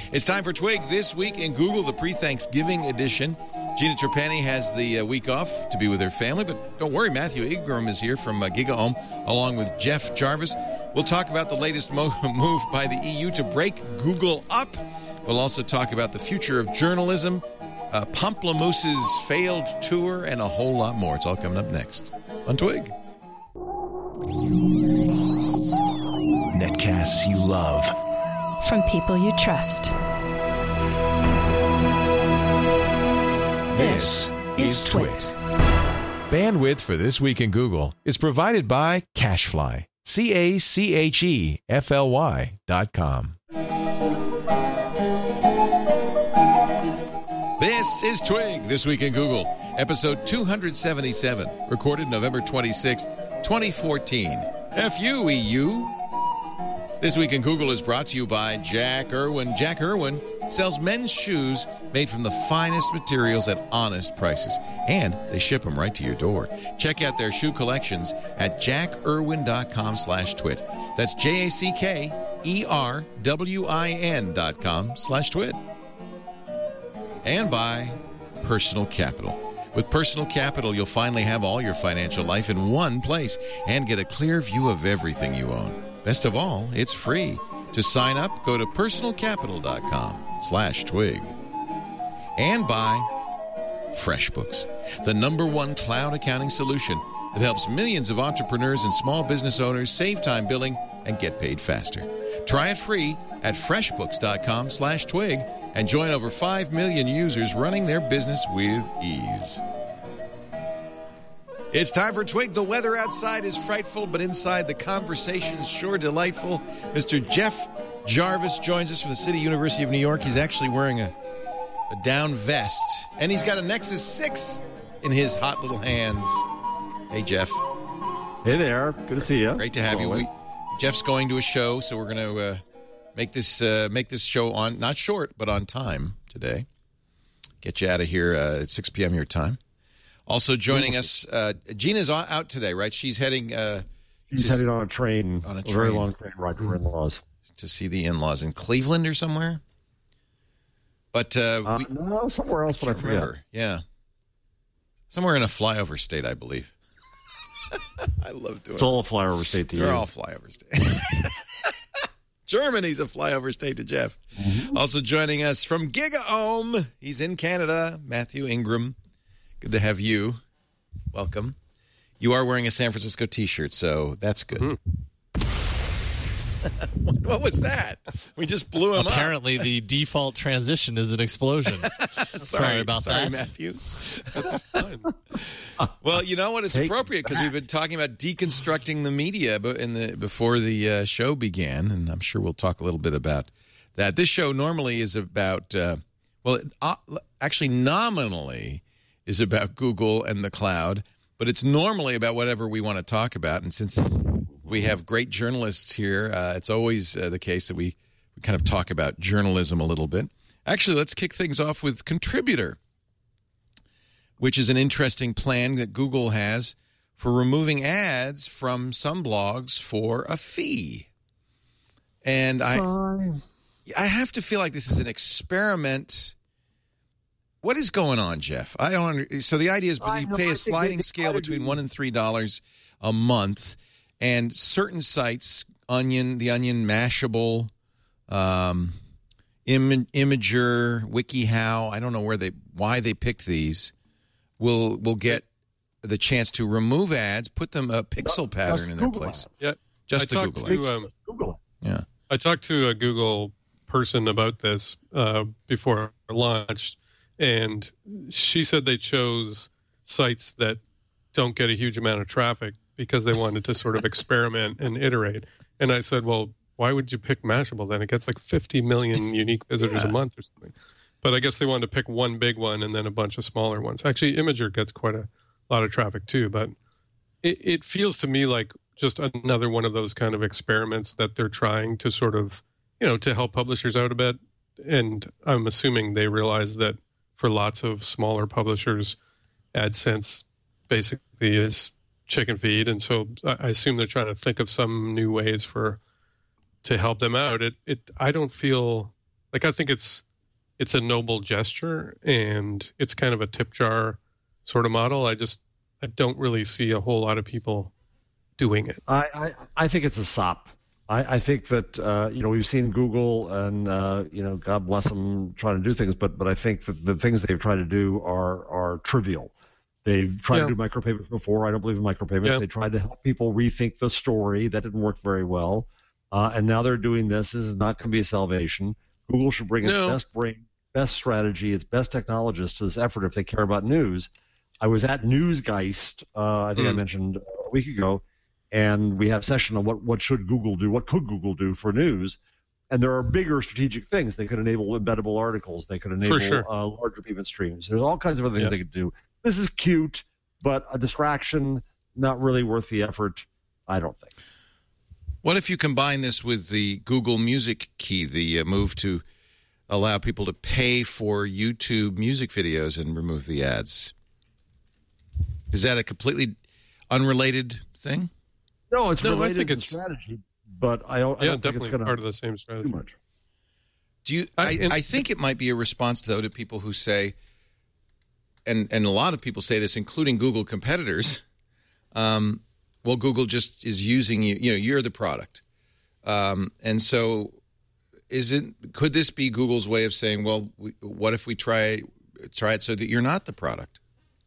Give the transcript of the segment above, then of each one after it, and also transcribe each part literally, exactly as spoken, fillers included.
It's time for Twig This Week in Google, the pre-Thanksgiving edition. Gina Trapani has the uh, week off to be with her family, but don't worry, Matthew Ingram is here from uh, GigaOM, along with Jeff Jarvis. We'll talk about the latest mo- move by the E U to break Google up. We'll also talk about the future of journalism, uh, Pamplemousse's failed tour, and a whole lot more. It's all coming up next on Twig. Netcasts you love. From people you trust. This is Twit. Bandwidth for This Week in Google is provided by CacheFly. C A C H E F L Y dot com. This is Twig, This Week in Google, episode two seventy-seven, recorded November twenty-sixth, twenty fourteen. F U, E U. This Week in Google is brought to you by Jack Irwin. Jack Irwin sells men's shoes made from the finest materials at honest prices, and they ship them right to your door. Check out their shoe collections at jack irwin dot com slash twit. That's J A C K E R W I N dot com slash twit. And by Personal Capital. With Personal Capital, you'll finally have all your financial life in one place and get a clear view of everything you own. Best of all, it's free. To sign up, go to personal capital dot com slash twig. And by FreshBooks, the number one cloud accounting solution that helps millions of entrepreneurs and small business owners save time billing and get paid faster. Try it free at freshbooks dot com slash twig and join over five million users running their business with ease. It's time for Twig. The weather outside is frightful, but inside the conversation's sure delightful. Mister Jeff Jarvis joins us from the City University of New York. He's actually wearing a, a down vest, and he's got a Nexus six in his hot little hands. Hey, Jeff. Hey there. Good to see you. Great to have you. We, Jeff's going to a show, so we're going to uh, make this uh, make this show on, not short, but on time today. Get you out of here uh, at six p.m. your time. Also joining us, uh, Gina's out today, right? She's heading. Uh, She's to, heading on a train, on a, a train. very long train ride to her in-laws. To see the in-laws in Cleveland or somewhere. But uh, uh, we, no, somewhere else, I but I forget. remember. Yeah, somewhere in a flyover state, I believe. I love doing. It's all a flyover state to They're you. They're all flyover state. Germany's a flyover state to Jeff. Mm-hmm. Also joining us from GigaOM, he's in Canada, Matthew Ingram. Good to have you. Welcome. You are wearing a San Francisco T-shirt, so that's good. Mm. what, what was that? We just blew him Apparently, up. the default transition is an explosion. sorry, sorry about sorry, that. Matthew. That's fine. Well, you know what? It's Take appropriate because we've been talking about deconstructing the media in the before the uh, show began, and I'm sure we'll talk a little bit about that. This show normally is about, uh, well, uh, actually nominally is about Google and the cloud, but it's normally about whatever we want to talk about. And since we have great journalists here, uh, it's always uh, the case that we, we kind of talk about journalism a little bit. Actually, let's kick things off with Contributor, which is an interesting plan that Google has for removing ads from some blogs for a fee. And I, I have to feel like this is an experiment. What is going on, Jeff? I don't. Under, so the idea is you pay a sliding scale between one and three dollars a month, and certain sites, Onion, the Onion, Mashable, um, Im- Imager, WikiHow. I don't know where they, why they picked these. Will will get the chance to remove ads, put them a pixel pattern in their place. Yeah, just I the Google to, ads. Um, Google. Yeah, I talked to a Google person about this uh, before it launched. And she said they chose sites that don't get a huge amount of traffic because they wanted to sort of experiment and iterate. And I said, well, why would you pick Mashable then? It gets like fifty million unique visitors yeah. a month or something. But I guess they wanted to pick one big one and then a bunch of smaller ones. Actually, Imager gets quite a lot of traffic too. But it, it feels to me like just another one of those kind of experiments that they're trying to sort of, you know, to help publishers out a bit. And I'm assuming they realize that for lots of smaller publishers, AdSense basically is chicken feed. And so I assume they're trying to think of some new ways for to help them out. It, it I don't feel like I think it's it's a noble gesture, and it's kind of a tip jar sort of model. I just I don't really see a whole lot of people doing it. I, I, I think it's a sop. I, I think that uh, you know we've seen Google and uh, you know God bless them trying to do things, but but I think that the things they've tried to do are are trivial. They've tried Yeah. to do micropayments before. I don't believe in micropayments. Yeah. They tried to help people rethink the story. That didn't work very well. Uh, and now they're doing this. This is not going to be a salvation. Google should bring its No. best brain, best strategy, its best technologists to this effort if they care about news. I was at Newsgeist, uh, I think I Mm. mentioned a week ago, and we had a session on what, what should Google do, what could Google do for news. And there are bigger strategic things. They could enable embeddable articles. They could enable sure. uh, larger payment streams. There's all kinds of other things Yeah. they could do. This is cute, but a distraction, not really worth the effort, I don't think. What if you combine this with the Google Music Key, the uh, move to allow people to pay for YouTube music videos and remove the ads? Is that a completely unrelated thing? No, it's No, I related think to it's- strategy, but I, I don't Yeah, think it's definitely going part to of the same do strategy. much. Do you? I- I, and- I think it might be a response, though, to people who say, and and a lot of people say this, including Google competitors. Um, well, Google just is using you. You know, you're the product, um, and so is it? Could this be Google's way of saying, well, we, what if we try try it so that you're not the product?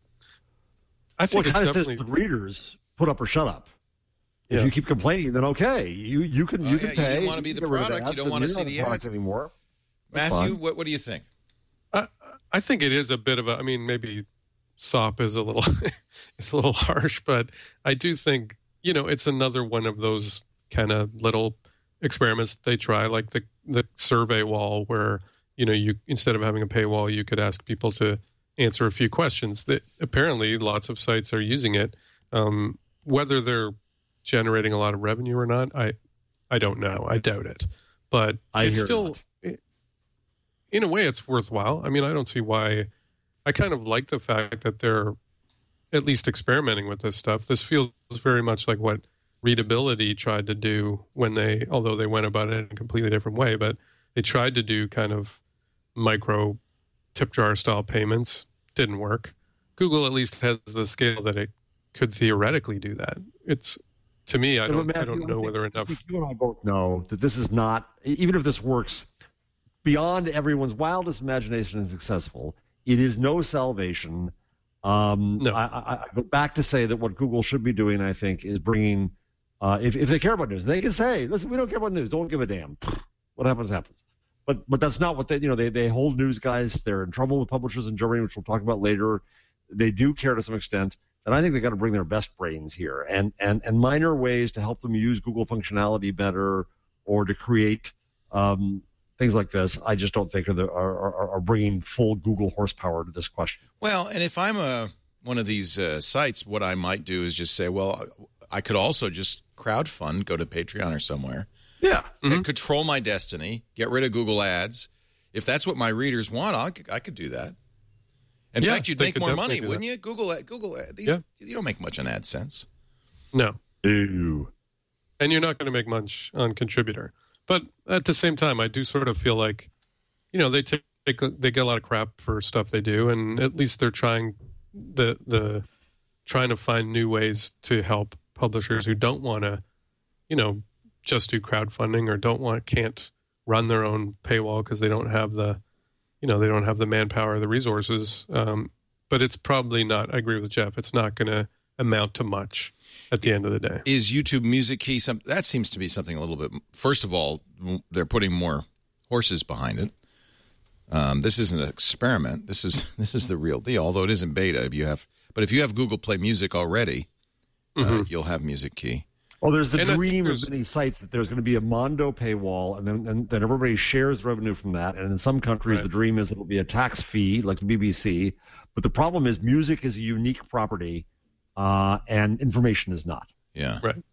I Well, think it it's kind of says definitely to readers, put up or shut up. If Yeah. you keep complaining, then okay, you you can Oh, you yeah, can you pay. don't wanna be the can get rid of product, you ads, don't and wanna you're see not the product ads. anymore. That's Matthew, fine. what what do you think? I, I think it is a bit of a. I mean, maybe S O P is a little, it's a little harsh, but I do think you know it's another one of those kind of little experiments that they try, like the the survey wall, where you know you instead of having a paywall, you could ask people to answer a few questions. That apparently lots of sites are using it. Um, whether they're generating a lot of revenue or not, I I don't know. I doubt it, but I it's hear still. not. In a way, it's worthwhile. I mean, I don't see why. I kind of like the fact that they're at least experimenting with this stuff. This feels very much like what Readability tried to do when they, although they went about it in a completely different way, but they tried to do kind of micro tip jar style payments. Didn't work. Google at least has the scale that it could theoretically do that. It's to me, I But don't, Matthew, I don't know think- whether I enough. think you and I both know that this is not, even if this works beyond everyone's wildest imagination and successful, it is no salvation. Um, No. I, I, I go back to say that what Google should be doing, I think, is bringing, uh, if, if they care about news, they can say, listen, we don't care about news. Don't give a damn. What happens, happens. But but that's not what they, you know, they, they hold news guys. They're in trouble with publishers in Germany, which we'll talk about later. They do care to some extent. And I think they've got to bring their best brains here and, and, and minor ways to help them use Google functionality better or to create um, things like this. I just don't think are, the, are, are, are bringing full Google horsepower to this question. Well, and if I'm a one of these uh, sites, what I might do is just say, well, I could also just crowdfund, go to Patreon or somewhere, Yeah. and control my destiny, get rid of Google ads. If that's what my readers want, I could, I could do that. In Yeah, fact, you'd they make could more definitely money, do wouldn't that. you? Google, ad- Google, ad- these Yeah. you don't make much on AdSense. No. Ew. And you're not going to make much on contributor. But at the same time, I do sort of feel like, you know, they take they get a lot of crap for stuff they do, and at least they're trying the the trying to find new ways to help publishers who don't want to, you know, just do crowdfunding or don't want can't run their own paywall because they don't have the, you know, they don't have the manpower or the resources. Um, but it's probably not. I agree with Jeff. It's not going to amount to much at the end of the day. Is YouTube Music Key something that seems to be something a little bit? First of all, they're putting more horses behind it. Um, this isn't an experiment. This is this is the real deal. Although it isn't beta, if you have, but if you have Google Play Music already, uh, Mhm. you'll have Music Key. Well, there's the And I think dream of there's- many sites that there's going to be a Mondo paywall, and then and then everybody shares revenue from that. And in some countries, Right. the dream is it'll be a tax fee, like the B B C. But the problem is, music is a unique property, uh, and information is not. Yeah, Right.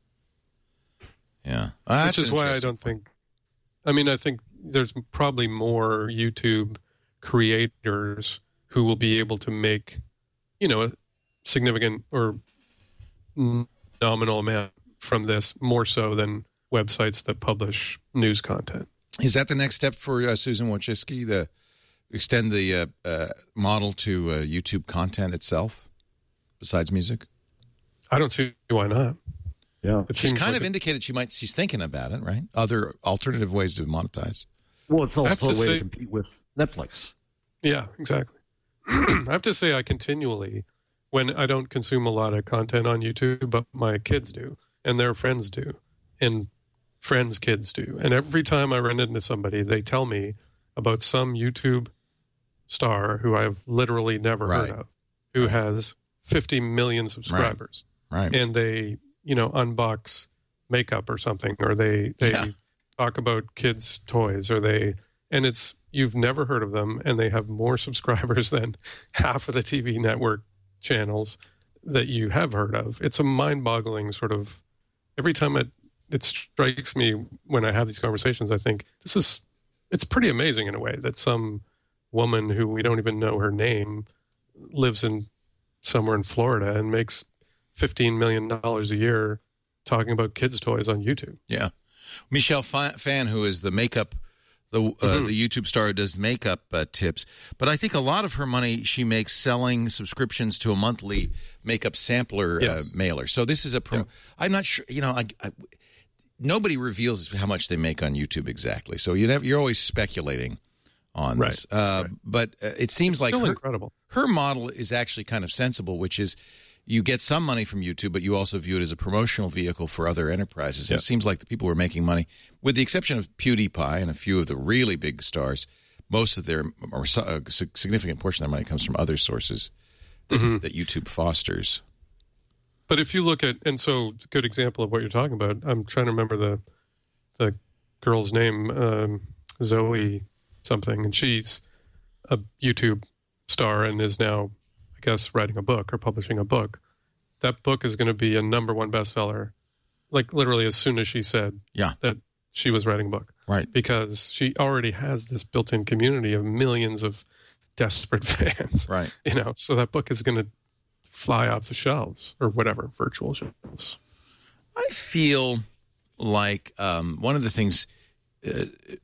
yeah. Uh, that's Which is an why I interesting don't point. think. I mean, I think there's probably more YouTube creators who will be able to make, you know, a significant or nominal amount from this, more so than websites that publish news content. Is that the next step for uh, Susan Wojcicki, the extend the uh, uh, model to uh, YouTube content itself, besides music? I don't see why not. Yeah, It She's seems kind like of a- indicated she might. She's thinking about it, right? Other alternative ways to monetize. well, it's I have also a to way say- to compete with Netflix. Yeah, exactly. I have to say, I continually, when I don't consume a lot of content on YouTube, but my kids do, and their friends do, and friends' kids do. And every time I run into somebody, they tell me about some YouTube star who I've literally never Right. heard of, who Right. has fifty million subscribers. Right. And they, you know, unbox makeup or something, or they, they Yeah. talk about kids' toys, or they, and it's, you've never heard of them, and they have more subscribers than half of the T V network channels that you have heard of. It's a mind-boggling sort of, every time it, it strikes me when I have these conversations, I think this is, it's pretty amazing in a way that some woman who we don't even know her name lives in somewhere in Florida and makes fifteen million dollars a year talking about kids' toys on YouTube. Yeah. Michelle Fan, who is the makeup, the uh, Mhm. the YouTube star who does makeup uh, tips. But I think a lot of her money she makes selling subscriptions to a monthly makeup sampler Yes. uh, mailer. So this is a pro. Yeah. I'm not sure, you know, I, I, nobody reveals how much they make on YouTube exactly. So you never, you're always speculating on Right. this. Uh, Right. But uh, it seems like Still her, incredible. her model is actually kind of sensible, which is you get some money from YouTube, but you also view it as a promotional vehicle for other enterprises. Yeah. It seems like the people who are making money, with the exception of PewDiePie and a few of the really big stars, most of their, or so- a significant portion of their money comes from other sources that, Mhm. that YouTube fosters. But if you look at, and so a good example of what you're talking about, I'm trying to remember the the girl's name, um, Zoe something, and she's a YouTube star and is now, I guess, writing a book or publishing a book. That book is going to be a number one bestseller, like literally as soon as she said Yeah. that she was writing a book. Right. Because she already has this built-in community of millions of desperate fans. Right. You know, so that book is going to fly off the shelves or whatever, virtual shelves. I feel like um, one of the things uh,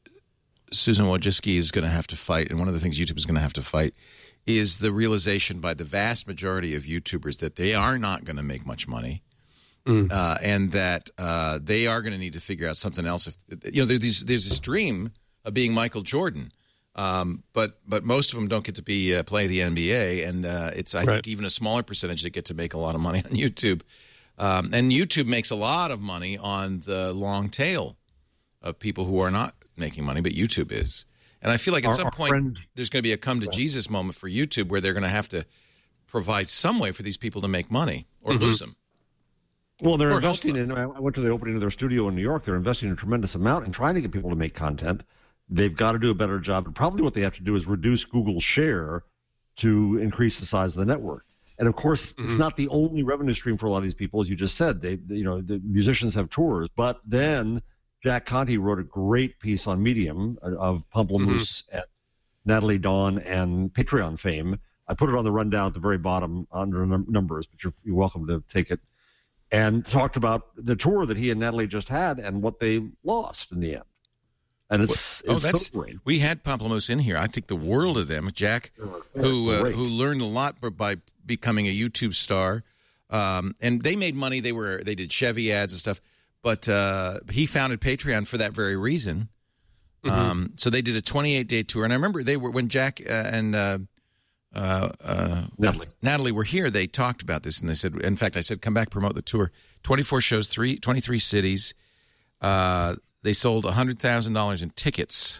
Susan Wojcicki is going to have to fight, and one of the things YouTube is going to have to fight, is the realization by the vast majority of YouTubers that they are not going to make much money, Mm. uh, and that uh, they are going to need to figure out something else. If you know, there's these, there's this dream of being Michael Jordan, um, but but most of them don't get to be uh, play the N B A, and uh, it's I Right. think even a smaller percentage that get to make a lot of money on YouTube. Um, and YouTube makes a lot of money on the long tail of people who are not making money, but YouTube is. And I feel like at Our- some our point friend- there's going to be a come to Jesus moment for YouTube where they're going to have to provide some way for these people to make money or Mhm. lose them. Well, they're Or investing help in. I went to the opening of their studio in New York. They're investing a tremendous amount in trying to get people to make content. They've got to do a better job. And probably what they have to do is reduce Google's share to increase the size of the network. And of course, it's Mhm. not the only revenue stream for a lot of these people, as you just said. They, they- you know, the musicians have tours, but then Jack Conte wrote a great piece on Medium uh, of Pamplemousse at Natalie Dawn and Patreon fame. I put it on the rundown at the very bottom under num- numbers, but you're, you're welcome to take it. And talked about the tour that he and Natalie just had and what they lost in the end. And it's, Oh, it's that's sobering. we had Pamplemousse in here. I think the world of them. Jack, who uh, Great. who learned a lot b- by becoming a YouTube star, um, and they made money. They were they did Chevy ads and stuff, but uh, he founded Patreon for that very reason. Um, so they did a twenty-eight day tour, and I remember they were when Jack uh, and uh, uh, uh, Natalie. Natalie were here. They talked about this, and they said, in fact, I said, come back, promote the tour. twenty-four shows, three, twenty-three cities. Uh, they sold one hundred thousand dollars in tickets.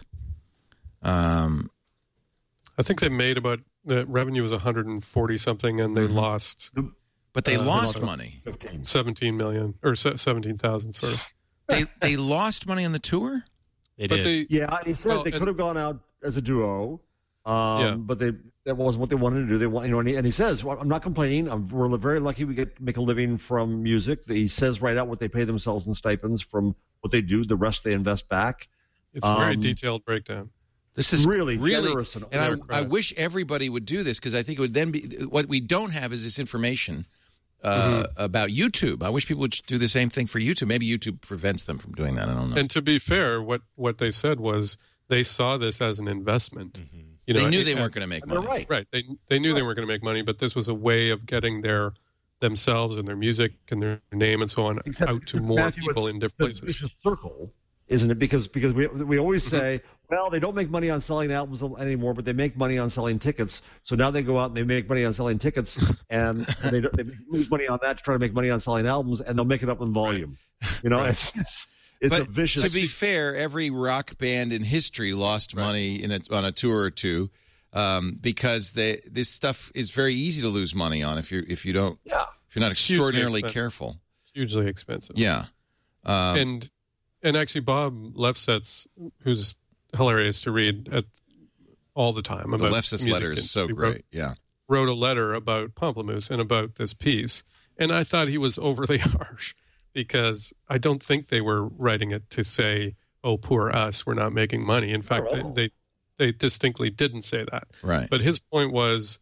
Um, I think they made about, the revenue was one hundred forty something, and they Mhm. lost but they Uh, lost they lost- money. seventeen million or se- seventeen thousand, sorry. They they lost money on the tour? They But did. they, Yeah, and he says Well, they and- could have gone out as a duo, um, Yeah. but they that wasn't what they wanted to do. They want, you know, and he, and he says, well, "I'm not complaining. I'm, we're very lucky we get to make a living from music." He says right out what they pay themselves in stipends from what they do. The rest they invest back. it's a very um, detailed breakdown. This is Really really, generous and and I, overcrowded. I wish everybody would do this because I think it would then be what we don't have is this information uh, mm-hmm. about YouTube. I wish people would do the same thing for YouTube. Maybe YouTube prevents them from doing that. I don't know. And to be fair, what, what they said was they saw this as an investment. Mm-hmm. You know, they knew it, they weren't going to make money. Right. Right. They they knew right. they weren't going to make money, but this was a way of getting their themselves and their music and their name and so on Except out to more Matthew, people in different places. It's a circle, isn't it? Because because we we always say, mm-hmm. well, they don't make money on selling albums anymore, but they make money on selling tickets. So now they go out and they make money on selling tickets, and they they lose money on that to try to make money on selling albums, and they'll make it up in volume. Right. You know, right. it's. it's It's but a vicious. To be fair, every rock band in history lost right. money in a, on a tour or two um, because they, this stuff is very easy to lose money on if you if you don't yeah. if you're not it's extraordinarily careful. Hugely expensive. Yeah, um, and and actually Bob Lefsetz, who's hilarious to read at all the time about the Lefsetz letter is so great. Wrote, yeah, wrote a letter about Pamplemousse and about this piece, and I thought he was overly harsh. Because I don't think they were writing it to say, "Oh, poor us, we're not making money." In fact, oh. they, they they distinctly didn't say that. Right. But his point was,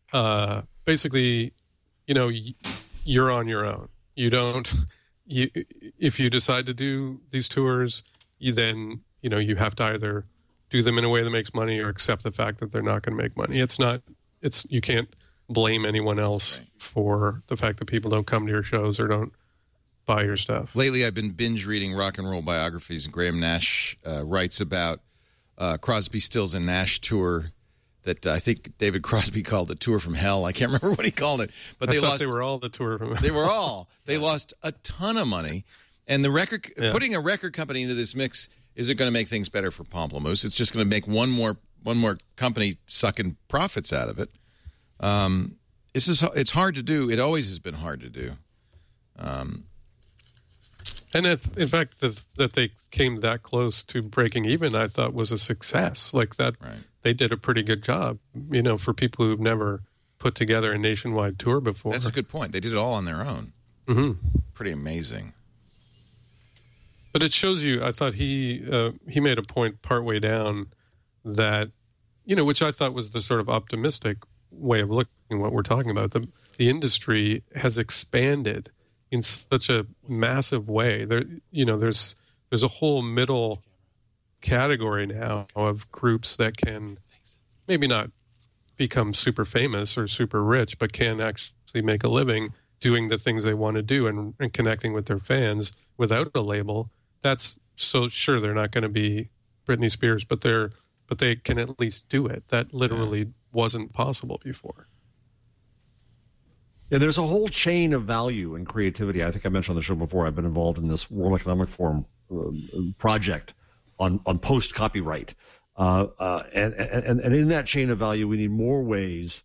uh, basically, you know, you're on your own. You don't. You if you decide to do these tours, you then you know you have to either do them in a way that makes money or accept the fact that they're not going to make money. It's not. It's you can't blame anyone else right. for the fact that people don't come to your shows or don't buy your stuff. Lately, I've been binge reading rock and roll biographies, and Graham Nash uh, writes about uh, Crosby, Stills, and Nash tour that uh, I think David Crosby called the tour from hell. I can't remember what he called it, but I they thought lost. They were all the tour from hell. They were all. They lost a ton of money, and the record yeah. putting a record company into this mix isn't going to make things better for Pamplemousse. It's just going to make one more one more company sucking profits out of it. Um, it's just it's hard to do. It always has been hard to do. Um. And it, in fact, the, that they came that close to breaking even, I thought was a success. Like that, right. they did a pretty good job, you know, for people who've never put together a nationwide tour before. That's a good point. They did it all on their own. Mm-hmm. Pretty amazing. But it shows you, I thought he uh, he made a point partway down that, you know, which I thought was the sort of optimistic way of looking at what we're talking about. The, the industry has expanded in such a massive way. There, you know, there's there's a whole middle category now of groups that can maybe not become super famous or super rich, but can actually make a living doing the things they want to do and, and connecting with their fans without a label. That's so sure they're not going to be Britney Spears, but they're but they can at least do it. That literally yeah. wasn't possible before. Yeah, there's a whole chain of value in creativity. I think I mentioned on the show before, I've been involved in this World Economic Forum uh, project on, on post-copyright. Uh, uh, and, and, and in that chain of value, we need more ways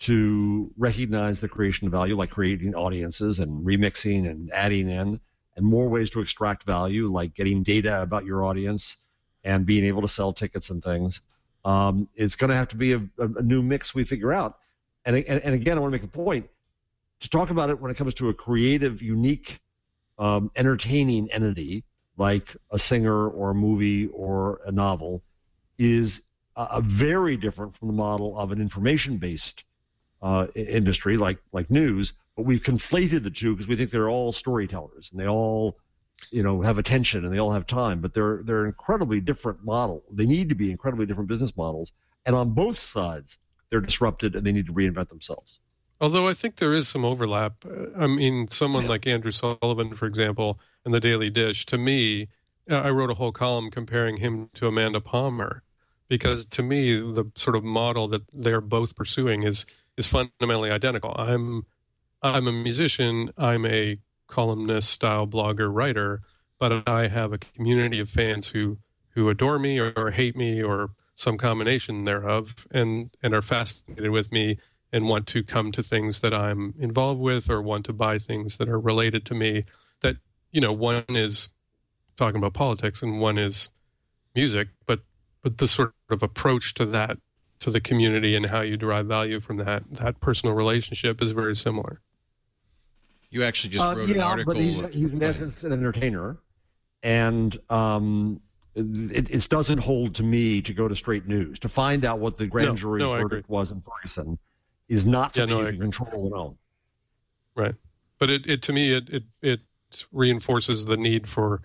to recognize the creation of value, like creating audiences and remixing and adding in, and more ways to extract value, like getting data about your audience and being able to sell tickets and things. Um, it's going to have to be a, a new mix we figure out. And, and, and again, I want to make a point. To talk about it when it comes to a creative, unique, um, entertaining entity like a singer or a movie or a novel is a, a very different from the model of an information-based uh, industry like like news. But we've conflated the two because we think they're all storytellers and they all, you know, have attention and they all have time. But they're they're incredibly different models. They need to be incredibly different business models. And on both sides, they're disrupted and they need to reinvent themselves. Although I think there is some overlap. I mean, someone yeah. like Andrew Sullivan, for example, in the Daily Dish, to me, I wrote a whole column comparing him to Amanda Palmer, because to me, the sort of model that they're both pursuing is is fundamentally identical. I'm I'm a musician, I'm a columnist style blogger writer, but I have a community of fans who who adore me or, or hate me or some combination thereof, and and are fascinated with me and want to come to things that I'm involved with or want to buy things that are related to me. That, you know, one is talking about politics and one is music, but but the sort of approach to that, to the community and how you derive value from that, that personal relationship is very similar. You actually just uh, wrote yeah, an article. But he's, he's in essence an entertainer, and um, it, it doesn't hold to me to go to straight news to find out what the grand no, jury's no, verdict was in Ferguson. Is not something yeah, no, you can control alone. Right. But it, it to me, it, it it reinforces the need for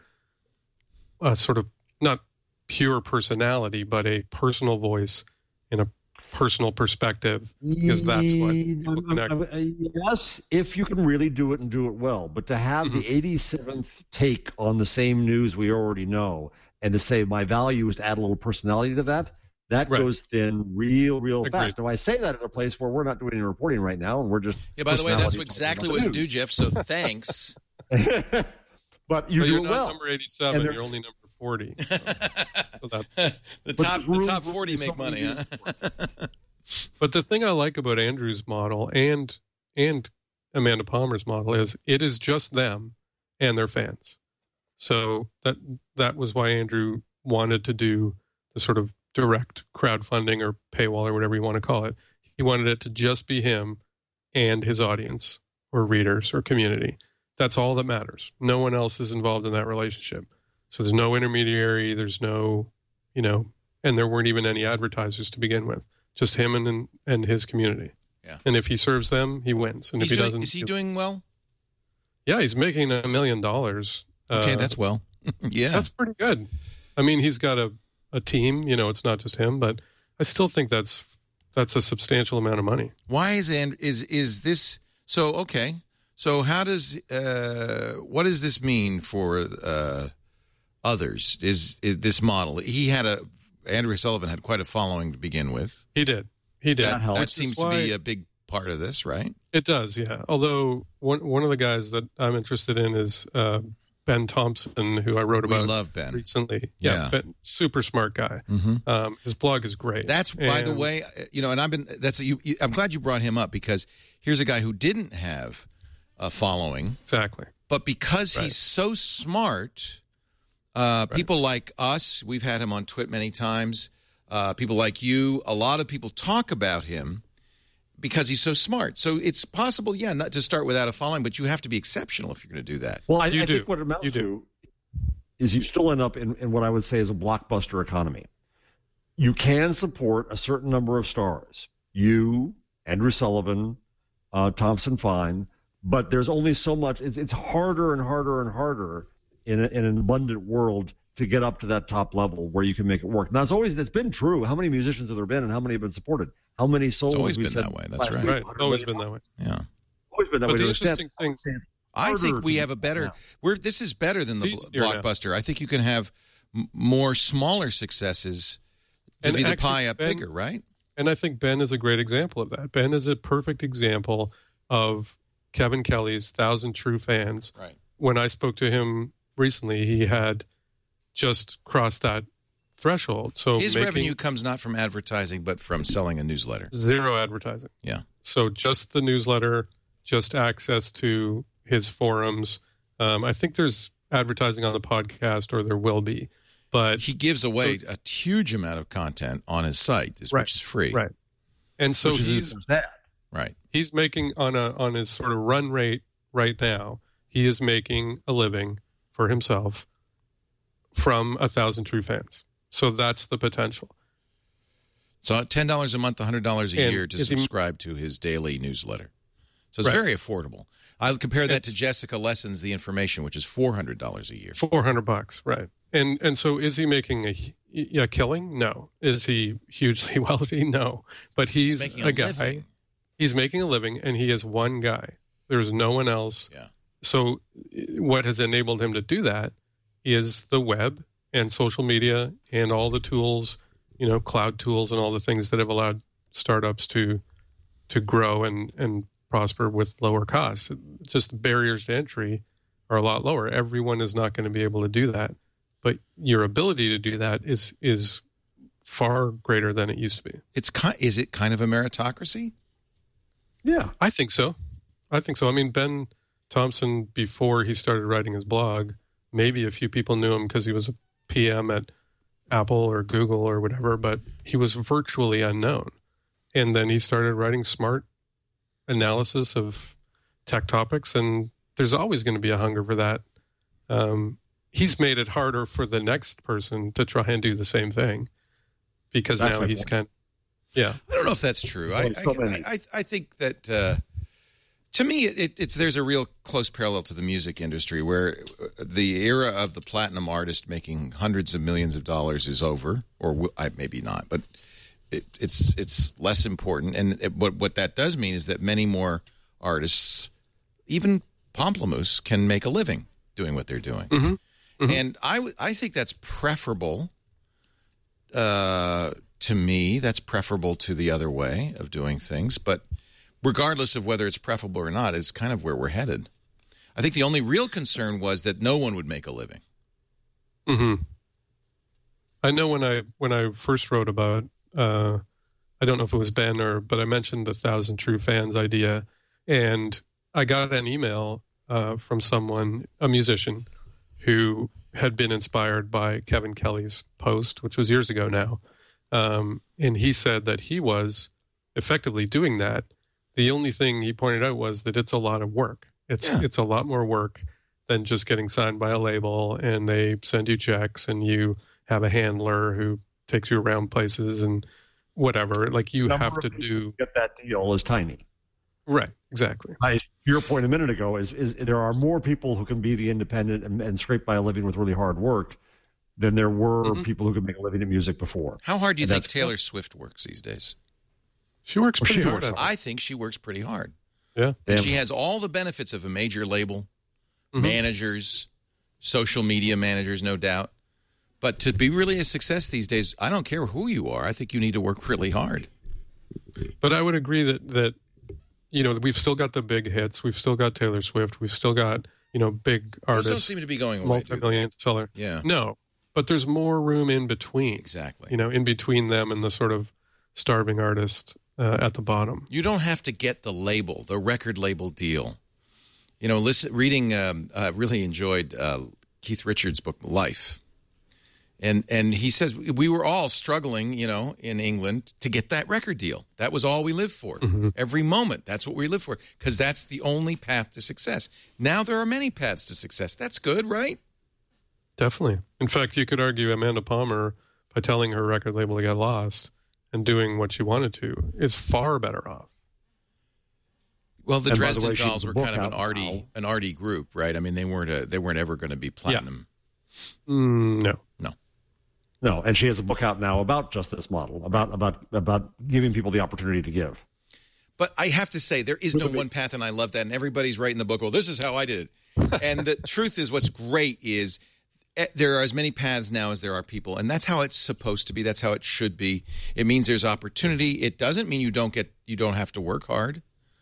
a sort of not pure personality, but a personal voice in a personal perspective, because that's what people connect. Yes, if you can really do it and do it well. But to have mm-hmm. the eighty-seventh take on the same news we already know, and to say my value is to add a little personality to that, that right. goes thin real, real Agreed. fast. Now, I say that at a place where we're not doing any reporting right now, and we're just yeah. By the way, that's exactly what you do, Jeff. So thanks. But you but do you're it not well. Number eighty-seven. You're only number forty. So, so that, the top, the top forty make money, huh? But the thing I like about Andrew's model and and Amanda Palmer's model is it is just them and their fans. So that that was why Andrew wanted to do the sort of direct crowdfunding or paywall or whatever you want to call it. He wanted it to just be him and his audience or readers or community. That's all that matters. No one else is involved in that relationship. So there's no intermediary, there's no, you know, and there weren't even any advertisers to begin with. Just him and and his community. Yeah. And if he serves them, he wins. And he's if he doing, doesn't, is he doing well? Yeah, he's making a million dollars. Okay, uh, that's well. Yeah, that's pretty good. I mean, he's got a, a team. You know, it's not just him, but I still think that's that's a substantial amount of money. Why is and is is this so? Okay, so how does uh, what does this mean for uh, others? Is, is this model? He had a. Andrew Sullivan had quite a following to begin with. He did. He did. That, that seems to be a big part of this, right? It does, yeah. Although one one of the guys that I'm interested in is uh, Ben Thompson, who I wrote about we love Ben. recently. Yeah, yeah. Ben, super smart guy. Mm-hmm. Um, his blog is great. That's, and, by the way, you know, and I've been, that's, you, you, I'm glad you brought him up because here's a guy who didn't have a following. Exactly. But because right. he's so smart... Uh, right. People like us, we've had him on Twit many times. Uh, people like you, a lot of people talk about him because he's so smart. So it's possible, yeah, not to start without a following, but you have to be exceptional if you're going to do that. Well, I, you I do. think what it amounts you to do. is you still end up in, in what I would say is a blockbuster economy. You can support a certain number of stars. You, Andrew Sullivan, uh, Thompson Fine, but there's only so much. It's, it's harder and harder and harder in, a, in an abundant world to get up to that top level where you can make it work. Now, it's always it's been true. How many musicians have there been, and how many have been supported? How many solos? It's always we been said that way. That's right. Right. Always been that way. Yeah. Always been that but way. The to interesting thing. I think we have a better. Yeah. We're this is better than the It's blockbuster. Now. I think you can have m- more smaller successes to and be the actually, pie up Ben, bigger, right? And I think Ben is a great example of that. Ben is a perfect example of Kevin Kelly's thousand true fans. Right. When I spoke to him recently, he had just crossed that threshold. So his making revenue comes not from advertising, but from selling a newsletter. Zero advertising. Yeah. So just the newsletter, just access to his forums. Um, I think there's advertising on the podcast, or there will be. But he gives away so, a huge amount of content on his site, which right, is free. Right. And so Which he's that. Right. He's making on a on his sort of run rate right now. He is making a living for himself from a thousand true fans. So that's the potential. So ten dollars a month, one hundred dollars a and year to subscribe he, to his daily newsletter. So it's right. very affordable. I'll compare that it's, to Jessica Lesson's The Information, which is four hundred dollars a year. four hundred bucks, right. And and so is he making a, a killing? No. Is he hugely wealthy? No. But he's, he's a, a guy. Living. He's making a living, and he is one guy. There's no one else. Yeah. So what has enabled him to do that is the web and social media and all the tools, you know, cloud tools and all the things that have allowed startups to to grow and, and prosper with lower costs. Just the barriers to entry are a lot lower. Everyone is not going to be able to do that. But your ability to do that is is far greater than it used to be. It's kind, is it kind of a meritocracy? Yeah. I think so. I think so. I mean, Ben Thompson, before he started writing his blog, maybe a few people knew him because he was a P M at Apple or Google or whatever, but he was virtually unknown. And then he started writing smart analysis of tech topics, and there's always going to be a hunger for that. Um, he's made it harder for the next person to try and do the same thing because That's now he's point. kind of, yeah. I don't know if that's true. I, so I, I, I think that uh, To me, it, it, it's there's a real close parallel to the music industry, where the era of the platinum artist making hundreds of millions of dollars is over, or w- I, maybe not, but it, it's it's less important. And it, what what that does mean is that many more artists, even Pomplamoose, can make a living doing what they're doing. Mm-hmm. Mm-hmm. And I, w- I think that's preferable uh, to me. That's preferable to the other way of doing things. But regardless of whether it's preferable or not, it's kind of where we're headed. I think the only real concern was that no one would make a living. Mm-hmm. I know when I when I first wrote about, uh, I don't know if it was Ben or, but I mentioned the Thousand True Fans idea, and I got an email uh, from someone, a musician, who had been inspired by Kevin Kelly's post, which was years ago now. Um, and he said that he was effectively doing that. The only thing he pointed out was that it's a lot of work. It's yeah. it's a lot more work than just getting signed by a label and they send you checks and you have a handler who takes you around places and whatever. Like you Number have to do. Get that deal is tiny. Right, exactly. I, your point a minute ago is, is there are more people who can be the independent and, and scrape by a living with really hard work than there were mm-hmm. people who could make a living in music before. How hard do you and think Taylor Swift works these days? She works well, pretty she hard. Works I think she works pretty hard. Yeah. And she has all the benefits of a major label, mm-hmm. managers, social media managers, no doubt. But to be really a success these days, I don't care who you are. I think you need to work really hard. But I would agree that that you know, we've still got the big hits. We've still got Taylor Swift. We've still got, you know, big artists. Those don't seem to be going away. Multi-million seller. Yeah. No, but there's more room in between. Exactly. You know, in between them and the sort of starving artist uh, at the bottom. You don't have to get the label, the record label deal. You know, listen, reading, um, I really enjoyed uh, Keith Richards' book, Life. And and he says we were all struggling, you know, in England to get that record deal. That was all we lived for. Mm-hmm. Every moment, that's what we lived for, because that's the only path to success. Now there are many paths to success. That's good, right? Definitely. In fact, you could argue Amanda Palmer, by telling her record label to get lost and doing what she wanted to, is far better off. Well, the and Dresden the way, Dolls were kind of an arty, now. an arty group, right? I mean, they weren't a, they weren't ever going to be platinum. Yeah. Mm, no, no. No, and she has a book out now about just this model, about about about giving people the opportunity to give. But I have to say, there is no one path, and I love that. And everybody's writing the book, well, this is how I did it. And the truth is, what's great is there are as many paths now as there are people, and that's how it's supposed to be. That's how it should be. It means there's opportunity. It doesn't mean you don't get you don't have to work hard.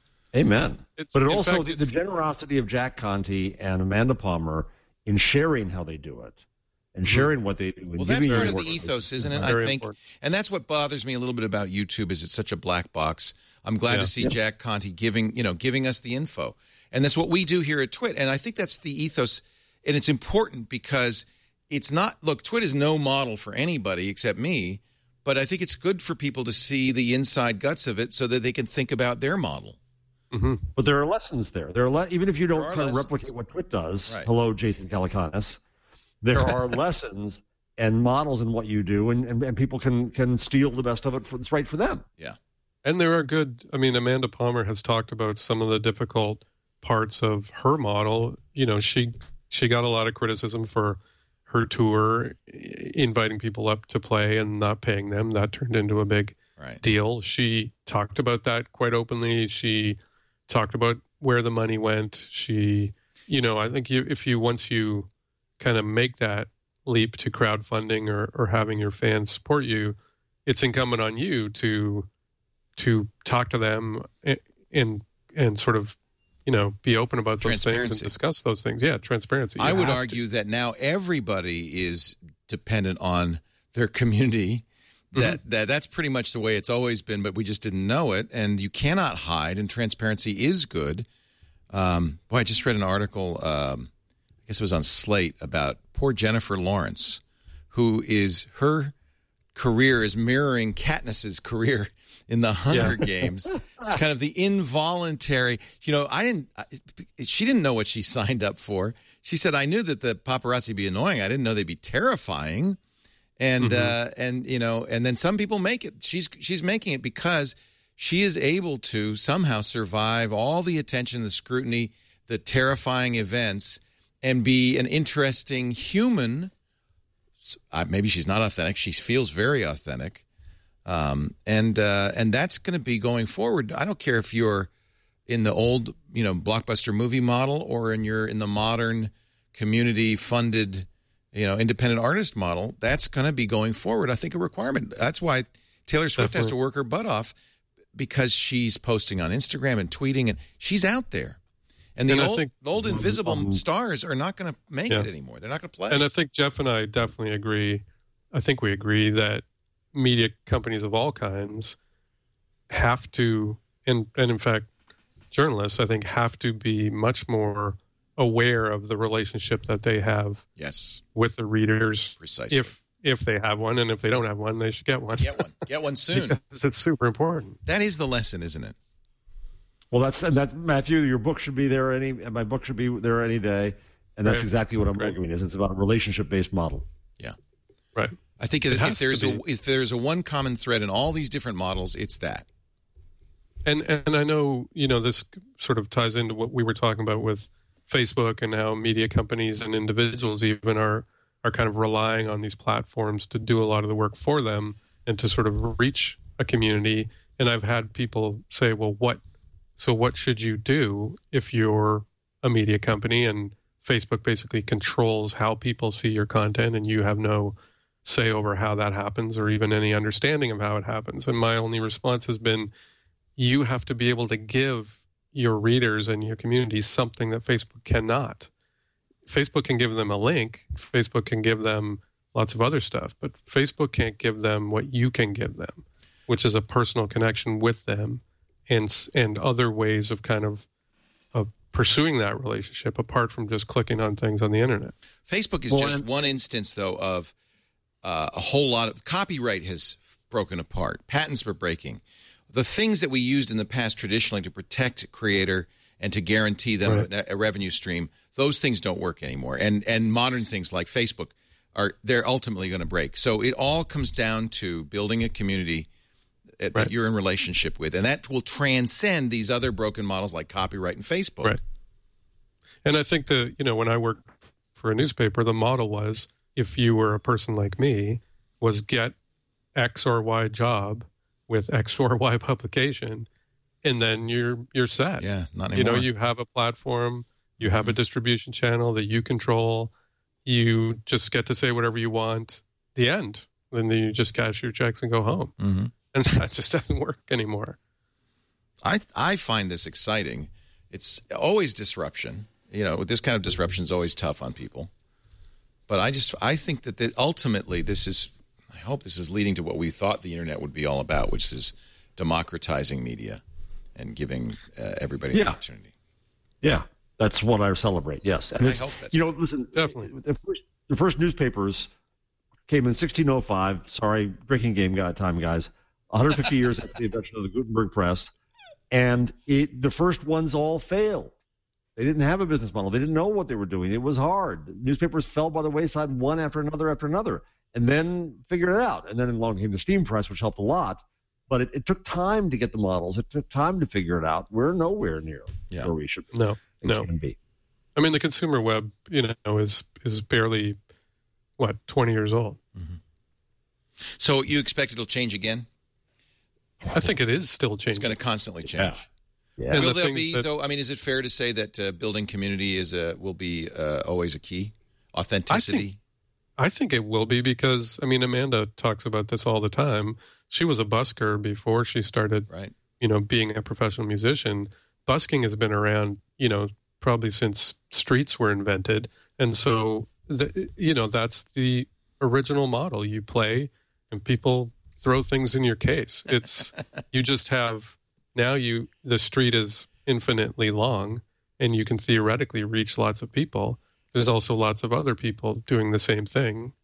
Amen. It's, but it also fact, the, the generosity of Jack Conte and Amanda Palmer in sharing how they do it. And sharing what they do. Well, that's part of the ethos, isn't it? I think, important. And that's what bothers me a little bit about YouTube is it's such a black box. I'm glad yeah. to see yeah. Jack Conte giving, you know, giving us the info, and that's what we do here at Twit. And I think that's the ethos, and it's important because it's not. Look, Twit is no model for anybody except me, but I think it's good for people to see the inside guts of it so that they can think about their model. Mm-hmm. But there are lessons there. There are le- even if you don't kind of replicate what Twit does. Right. Hello, Jason Calacanis. There are lessons and models in what you do, and, and, and people can can steal the best of it for it's right for them. Yeah. And there are good, I mean, Amanda Palmer has talked about some of the difficult parts of her model. You know, she she got a lot of criticism for her tour, inviting people up to play and not paying them. That turned into a big right. deal. She talked about that quite openly. She talked about where the money went. She, you know, I think you, if you, once you kind of make that leap to crowdfunding or, or having your fans support you, it's incumbent on you to to talk to them and and, and sort of, you know, be open about those things and discuss those things. Yeah, transparency. You I would argue to. that now everybody is dependent on their community. That, mm-hmm. that that's pretty much the way it's always been, but we just didn't know it. And you cannot hide, and transparency is good. Um, boy, I just read an article. Um, I guess it was on Slate about poor Jennifer Lawrence, who is her career is mirroring Katniss's career in the Hunger yeah. Games. It's kind of the involuntary, you know, I didn't, she didn't know what she signed up for. She said, I knew that the paparazzi would be annoying. I didn't know they'd be terrifying. And, mm-hmm. uh, and, you know, and then some people make it. She's, she's making it because she is able to somehow survive all the attention, the scrutiny, the terrifying events, and be an interesting human. Uh, maybe she's not authentic. She feels very authentic. Um, and uh, and that's going to be going forward. I don't care if you're in the old, you know, blockbuster movie model or in your in the modern community-funded, you know, independent artist model. That's going to be going forward, I think, a requirement. That's why Taylor Swift Definitely. has to work her butt off, because she's posting on Instagram and tweeting, and she's out there. And the and old, think, old invisible um, stars are not going to make yeah. it anymore. They're not going to play. And I think Jeff and I definitely agree. I think we agree that media companies of all kinds have to, and, and in fact, journalists, I think, have to be much more aware of the relationship that they have yes. with the readers. Precisely. If if they have one, and if they don't have one, they should get one. Get one. Get one soon. Because it's super important. That is the lesson, isn't it? Well, that's and that Matthew. Your book should be there any. And my book should be there any day, and that's right. exactly what I'm right. arguing. Is it's about a relationship based model. Yeah, right. I think if, if there's a if there's a one common thread in all these different models, it's that. And and I know, you know, this sort of ties into what we were talking about with Facebook and how media companies and individuals even are are kind of relying on these platforms to do a lot of the work for them and to sort of reach a community. And I've had people say, well, what so what should you do if you're a media company and Facebook basically controls how people see your content and you have no say over how that happens or even any understanding of how it happens? And my only response has been, you have to be able to give your readers and your communities something that Facebook cannot. Facebook can give them a link. Facebook can give them lots of other stuff, but Facebook can't give them what you can give them, which is a personal connection with them and and other ways of kind of of pursuing that relationship apart from just clicking on things on the internet. Facebook is well, just and- one instance, though, of uh, a whole lot of copyright has broken apart. Patents were breaking. The things that we used in the past traditionally to protect a creator and to guarantee them right. a, a revenue stream, those things don't work anymore. And and modern things like Facebook are they're ultimately going to break. So it all comes down to building a community that right. you're in relationship with, and that will transcend these other broken models like copyright and Facebook. Right. And I think that, you know, when I worked for a newspaper, the model was, if you were a person like me, was get X or Y job with X or Y publication, and then you're you're set. Yeah, not anymore. You know, you have a platform, you have a distribution channel that you control. You just get to say whatever you want. The end. Then you just cash your checks and go home. Mm-hmm. And that just doesn't work anymore. I I find this exciting. It's always disruption. You know, this kind of disruption is always tough on people. But I just I think that, that ultimately this is. I hope this is leading to what we thought the internet would be all about, which is democratizing media and giving uh, everybody yeah. an opportunity. Yeah, that's what I celebrate. Yes, and I hope that's you know, listen, definitely. The first, the first newspapers came in sixteen oh five. Sorry, drinking game guy time, guys. one hundred fifty years after the invention of the Gutenberg press, and it, the first ones all failed. They didn't have a business model. They didn't know what they were doing. It was hard. Newspapers fell by the wayside, one after another after another. And then figured it out. And then along came the steam press, which helped a lot. But it, it took time to get the models. It took time to figure it out. We're nowhere near yeah. where we should be. No, no. Be. I mean, the consumer web, you know, is is barely, what, twenty years old. Mm-hmm. So you expect it'll change again? I think it is still changing. It's going to constantly change. Yeah. yeah. Will the there be, that, though, I mean, is it fair to say that uh, building community is a, will be uh, always a key? Authenticity? I think, I think it will be because, I mean, Amanda talks about this all the time. She was a busker before she started, right. you know, being a professional musician. Busking has been around, you know, probably since streets were invented. And so, the, you know, that's the original model. You play and people throw things in your case. It's, you just have, now you, the street is infinitely long and you can theoretically reach lots of people. There's also lots of other people doing the same thing.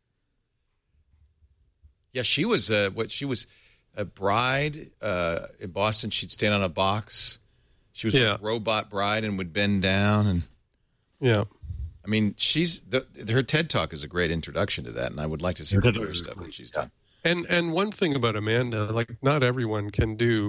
Yeah, she was uh, what she was a bride uh, in Boston. She'd stand on a box. She was yeah. a robot bride and would bend down. And yeah, I mean, she's the, her TED Talk is a great introduction to that, and I would like to see the other stuff that she's done. And and one thing about Amanda, like not everyone can do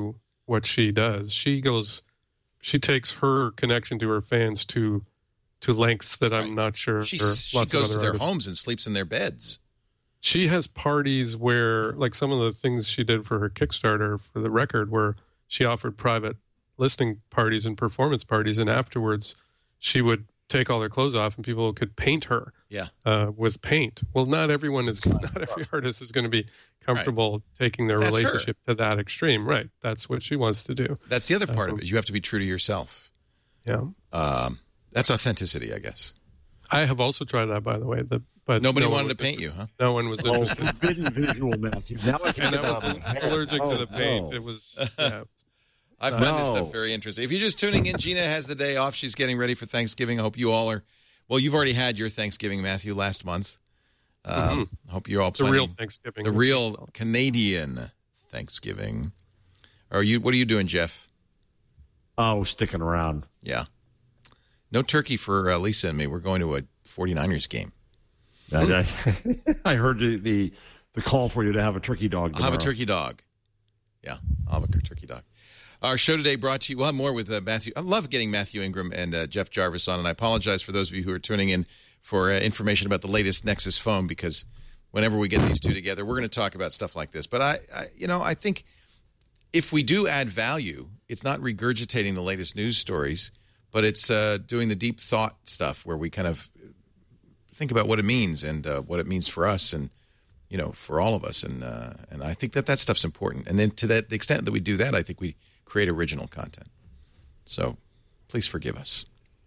what she does. She goes, she takes her connection to her fans to to lengths that I'm Right. not sure. She, lots she of goes to other their artists. homes and sleeps in their beds. She has parties where, like some of the things she did for her Kickstarter for the record, where she offered private listening parties and performance parties, and afterwards she would take all their clothes off and people could paint her Yeah. uh, with paint. Well, not everyone is, not every artist is going to be comfortable taking their That's her. relationship to that extreme. Right. That's what she wants to do. That's the other part Um, of it. You have to be true to yourself. Yeah. Um, that's authenticity, I guess. I have also tried that, by the way. The, but Nobody no one wanted to was- paint you, huh? No one was Oh, interested. forbidden visual, Matthew. Now I can And I get out was of my head. allergic Oh, to the paint. no. It was, yeah. I find this No. stuff very interesting. If you're just tuning in, Gina has the day off. She's getting ready for Thanksgiving. I hope you all are. Well, you've already had your Thanksgiving, Matthew, last month. Um, I hope you're all the planning real Thanksgiving. the real Canadian Thanksgiving. Are you? What are you doing, Jeff? Oh, sticking around. Yeah. No turkey for uh, Lisa and me. We're going to a 49ers game. I, I heard the, the the call for you to have a turkey dog I'll tomorrow. have a turkey dog. Yeah, I'll have a turkey dog. Our show today brought to you, we'll have more with uh, Matthew. I love getting Matthew Ingram and uh, Jeff Jarvis on, and I apologize for those of you who are tuning in for uh, information about the latest Nexus phone, because whenever we get these two together, we're going to talk about stuff like this. But, I, I, you know, I think if we do add value, it's not regurgitating the latest news stories, but it's uh, doing the deep thought stuff where we kind of think about what it means and uh, what it means for us and, you know, for all of us. And uh, and I think that that stuff's important. And then to that the extent that we do that, I think we create original content. So please forgive us.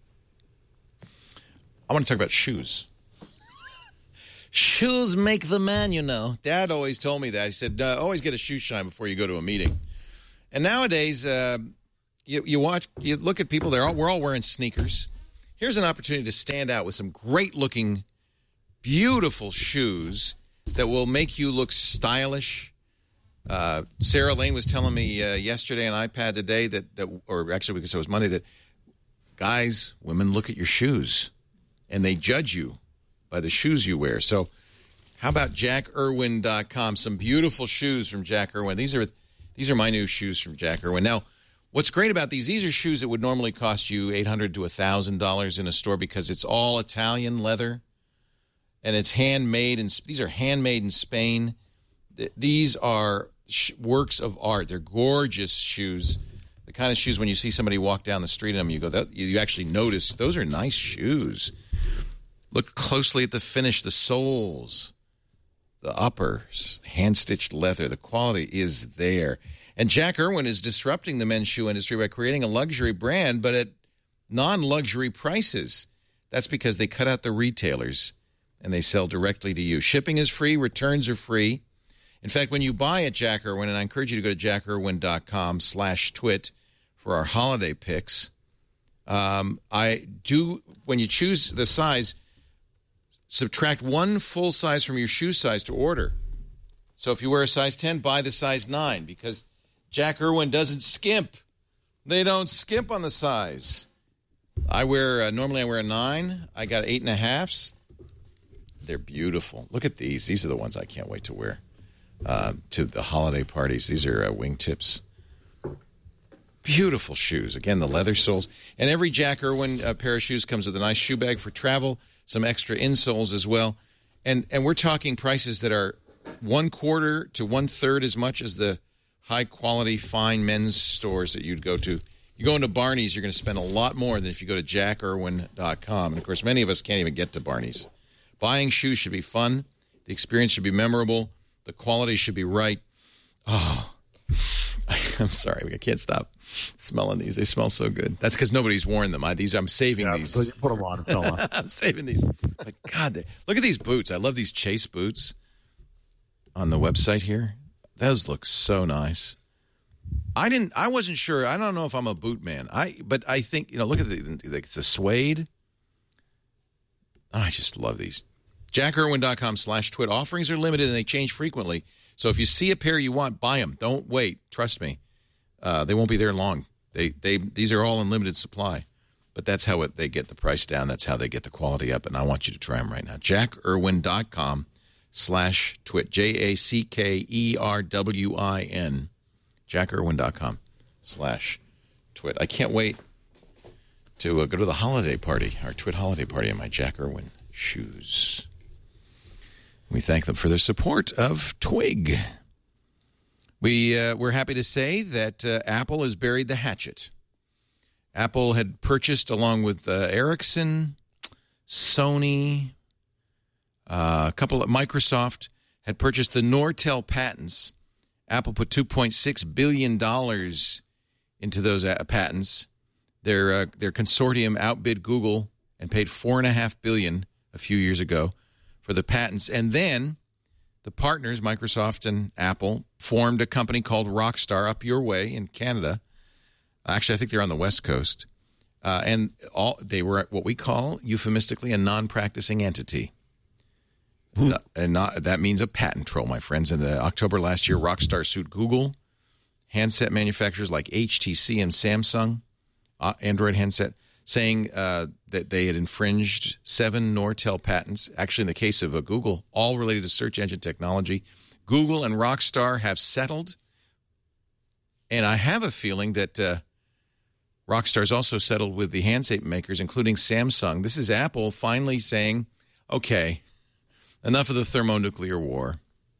I want to talk about shoes. Shoes make the man, you know. Dad always told me that. He said, uh, always get a shoe shine before you go to a meeting. And nowadays, uh, you, you watch, you look at people, they're all, we're all wearing sneakers. Here's an opportunity to stand out with some great-looking, beautiful shoes that will make you look stylish. Uh, Sarah Lane was telling me uh, yesterday on iPad today that, that, or actually because it was Monday, that guys, women look at your shoes and they judge you by the shoes you wear. So how about Jack Irwin dot com? Some beautiful shoes from Jack Irwin. These are these are my new shoes from Jack Irwin. Now, what's great about these, these are shoes that would normally cost you eight hundred dollars to one thousand dollars in a store because it's all Italian leather and it's handmade. And these are handmade in Spain. These are sh- works of art. They're gorgeous shoes. The kind of shoes when you see somebody walk down the street in them, you go, that, you actually notice those are nice shoes. Look closely at the finish, the soles, the uppers, hand-stitched leather. The quality is there. And Jack Irwin is disrupting the men's shoe industry by creating a luxury brand, but at non-luxury prices. That's because they cut out the retailers and they sell directly to you. Shipping is free. Returns are free. In fact, when you buy at Jack Irwin, and I encourage you to go to jack irwin dot com slash twit for our holiday picks, um, I do, when you choose the size, subtract one full size from your shoe size to order. So if you wear a size ten, buy the size nine, because Jack Irwin doesn't skimp. They don't skimp on the size. I wear, uh, normally I wear a nine. I got eight and a halves. They're beautiful. Look at these. These are the ones I can't wait to wear uh, to the holiday parties. These are uh, wingtips. Beautiful shoes. Again, the leather soles. And every Jack Irwin uh, pair of shoes comes with a nice shoe bag for travel, some extra insoles as well. And and we're talking prices that are one quarter to one third as much as the high-quality, fine men's stores that you'd go to. You go into Barney's, you're going to spend a lot more than if you go to jack irwin dot com. And, of course, many of us can't even get to Barney's. Buying shoes should be fun. The experience should be memorable. The quality should be right. Oh, I'm sorry. I can't stop smelling these. They smell so good. That's because nobody's worn them. I, these, I'm saving Yeah, these. so you put them on, fella. I'm saving these. Like, God, they, look at these boots. I love these Chase boots on the website here. Those look so nice. I didn't. I wasn't sure. I don't know if I'm a boot man. I, but I think, you know, look at the, like it's a suede. I just love these. jack irwin dot com slash twit. Offerings are limited and they change frequently. So if you see a pair you want, buy them. Don't wait. Trust me. Uh, they won't be there long. They they these are all in limited supply. But that's how it, they get the price down. That's how they get the quality up. And I want you to try them right now. jack irwin dot com slash twit. J A C K E R W I N. jack irwin dot com slash twit. I can't wait to uh, go to the holiday party, our Twit holiday party in my Jack Irwin shoes. We thank them for their support of Twig. We, uh, we're happy to say that uh, Apple has buried the hatchet. Apple had purchased, along with uh, Ericsson, Sony, uh, a couple of Microsoft, had purchased the Nortel patents. Apple put two point six billion dollars into those uh, patents. Their uh, their consortium outbid Google and paid four and a half billion dollars a few years ago for the patents. And then the partners, Microsoft and Apple, formed a company called Rockstar up your way in Canada. Actually, I think they're on the West Coast. Uh, and all they were what we call euphemistically a non-practicing entity. Hmm. Uh, and not, that means a patent troll, my friends. In uh, October last year, Rockstar sued Google, handset manufacturers like H T C and Samsung, uh, Android handset, saying uh, that they had infringed seven Nortel patents. Actually, in the case of uh, Google, all related to search engine technology. Google and Rockstar have settled. And I have a feeling that uh, Rockstar's also settled with the handset makers, including Samsung. This is Apple finally saying, okay, enough of the thermonuclear war.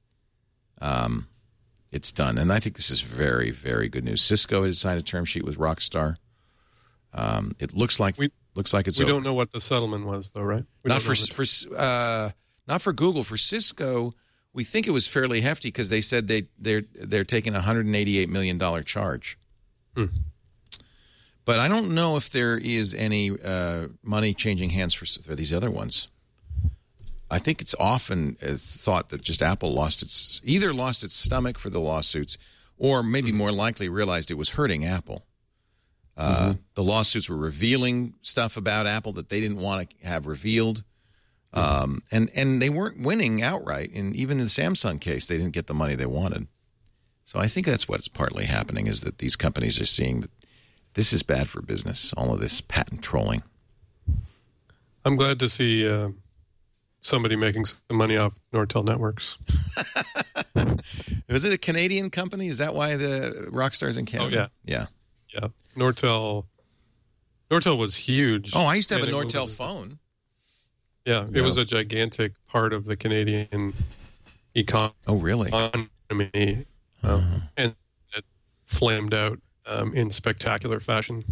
Um, it's done. And I think this is very, very good news. Cisco has signed a term sheet with Rockstar. Um, it looks like we, looks like it's We over. don't know what the settlement was, though, right? We Not for, the... for uh, not for Google. For Cisco, we think it was fairly hefty because they said they, they're, they're taking a one hundred eighty-eight million dollars charge. Hmm. But I don't know if there is any uh, money changing hands for, for these other ones. I think it's often thought that just Apple lost its either lost its stomach for the lawsuits, or maybe more likely realized it was hurting Apple. Uh, mm-hmm. The lawsuits were revealing stuff about Apple that they didn't want to have revealed, um, and and they weren't winning outright. And even in the Samsung case, they didn't get the money they wanted. So I think that's what's partly happening, is that these companies are seeing that this is bad for business. All of this patent trolling. I'm glad to see uh, somebody making some money off Nortel Networks. Was it a Canadian company? Is that why the Rockstar's in Canada? Oh, yeah. Yeah. Yeah. Nortel Nortel was huge. Oh, I used to have a and Nortel was, phone. Yeah, it yeah. was a gigantic part of the Canadian economy. Oh, really? Economy, uh, uh-huh. And it flamed out um, in spectacular fashion.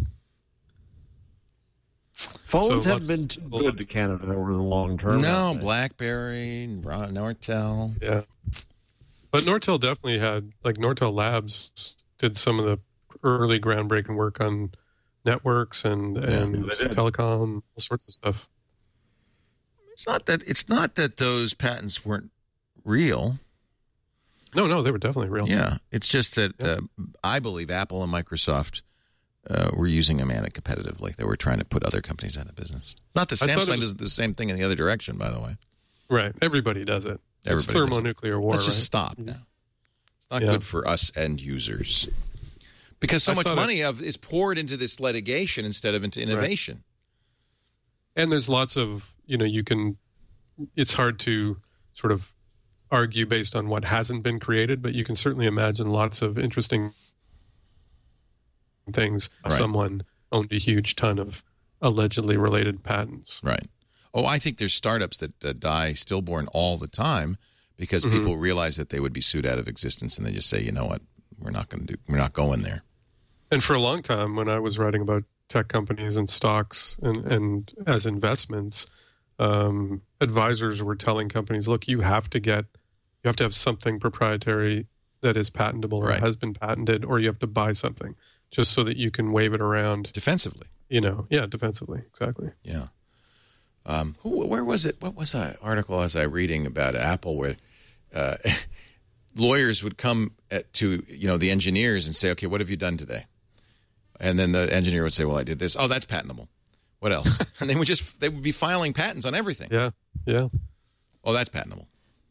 Phones so haven't been too good to Canada over the long term. No, BlackBerry, Nortel. Yeah. But Nortel definitely had, like Nortel Labs did some of the early groundbreaking work on networks and, Yeah, and telecom, all sorts of stuff. It's not that it's not that those patents weren't real. No, no, they were definitely real. Yeah, it's just that Yeah. uh, I believe Apple and Microsoft uh, were using them anti-competitively. They were trying to put other companies out of business. Not that I thought it Samsung was- does the same thing in the other direction, by the way. Right. Everybody does it. It's Everybody does it. thermonuclear war, Let's just right? stop now. It's not Yeah. good for us end users. Because so I much thought money of, is poured into this litigation instead of into innovation. And there's lots of, you know, you can, it's hard to sort of argue based on what hasn't been created, but you can certainly imagine lots of interesting things. Right. Someone owned a huge ton of allegedly related patents. Right. Oh, I think there's startups that uh, die stillborn all the time because Mhm. people realize that they would be sued out of existence, and they just say, you know what, we're not going to do, we're not going there. And for a long time, when I was writing about tech companies and stocks and, and as investments, um, advisors were telling companies, look, you have to get, you have to have something proprietary that is patentable or Right. has been patented, or you have to buy something just so that you can wave it around, Defensively. you know, yeah, defensively. Exactly. Yeah. Um, who, where was it? What was that article I was I reading about Apple where uh, lawyers would come at, to, you know, the engineers and say, okay, what have you done today? And then the engineer would say, well, I did this. Oh, that's patentable. What else? And they would just, they would be filing patents on everything. Yeah. Yeah. Oh, that's patentable.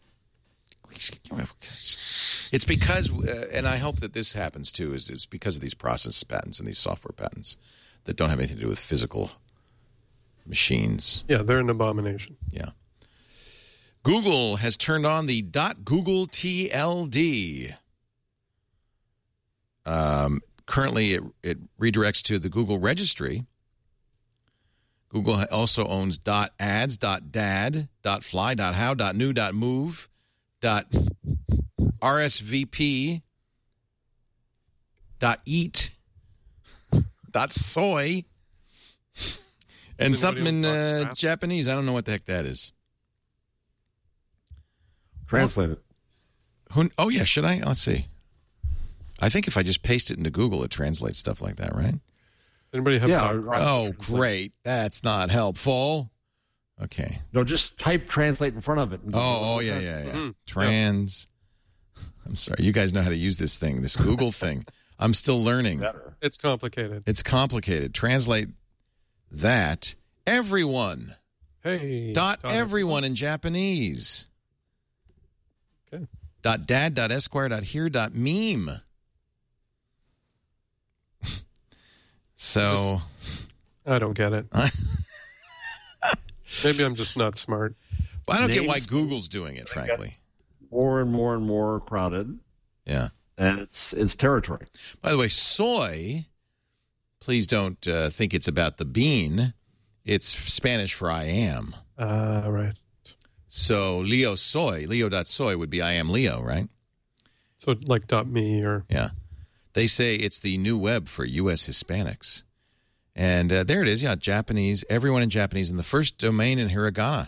It's because, uh, and I hope that this happens too, is it's because of these process patents and these software patents that don't have anything to do with physical machines. Yeah. They're an abomination. Yeah. Google has turned on the .Google T L D. Um, currently it, it redirects to the Google registry. Google also owns .ads, .dad, .fly, .how, .new, .move, .rsvp, .eat, .soy, and something in uh, Japanese. I don't know what the heck that is. Translate it. Who, oh, yeah, should I? Let's see. I think if I just paste it into Google, it translates stuff like that, right? Anybody have? Yeah. Oh, great. That's not helpful. Okay. No, just type translate in front of it. Oh, oh yeah, yeah, yeah. Mm-hmm. Trans. I'm sorry. You guys know how to use this thing, this Google thing. I'm still learning. Better. It's complicated. It's complicated. Translate that. Everyone. Hey. Dot everyone in Japanese. Okay. Dot dad, dot esquire, dot here, dot meme. So. I don't get it. Maybe I'm just not smart. I don't get why Names- Google's doing it, frankly. More and more and more crowded, Yeah. and it's it's territory. By the way, soy, please don't uh, think it's about the bean. It's Spanish for I am. Uh, right. So Leo soy, Leo.soy would be I am Leo, right? So like dot me or Yeah. They say it's the new web for U S Hispanics. And uh, there it is. Yeah, Japanese, everyone in Japanese, and the first domain in hiragana.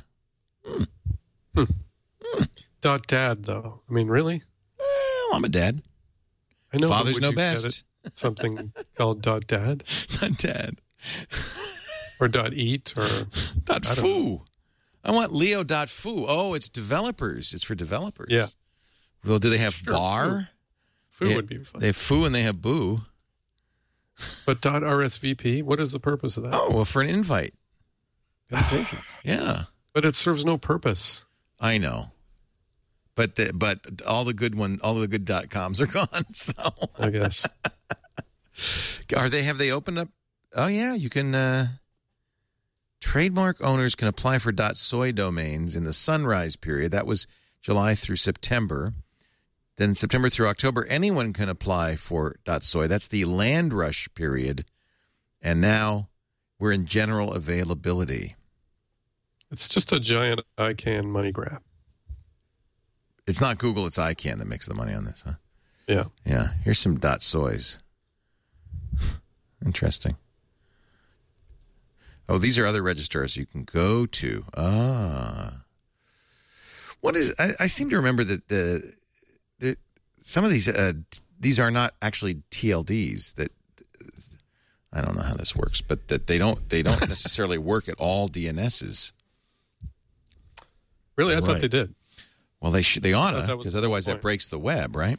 dot dad though. I mean, really? Well, I'm a dad. I know. but Fathers would know you get best. it something called dot dad Not dad. or dot eat or Dot I don't foo. I want Leo.foo. Oh, it's developers. It's for developers. yeah. Well, do they have Sure, bar? Foo They- would be fun. They have foo and they have boo. But dot rsvp. What is the purpose of that? Oh, well, for an invite. Invitations. Yeah, But it serves no purpose. I know. But the, but all the good one, all the good dot coms are gone. So I guess. are they? Have they opened up? Oh yeah, you can. Uh, trademark owners can apply for .soy domains in the sunrise period. That was July through September. Then September through October, anyone can apply for .soy. That's the land rush period. And now we're in general availability. It's just a giant I can money grab. It's not Google, it's I C A N that makes the money on this, huh? Yeah. Yeah. Here's some .soys. Interesting. Oh, these are other registrars you can go to. Ah. What is, I, I seem to remember that the, the some of these, uh, t- these are not actually T L Ds that, I don't know how this works, but that they don't, they don't necessarily work at all D N Ss. Really? I thought Right. they did. Well, they should, they ought thought to, that was because the otherwise that point. breaks the web, right?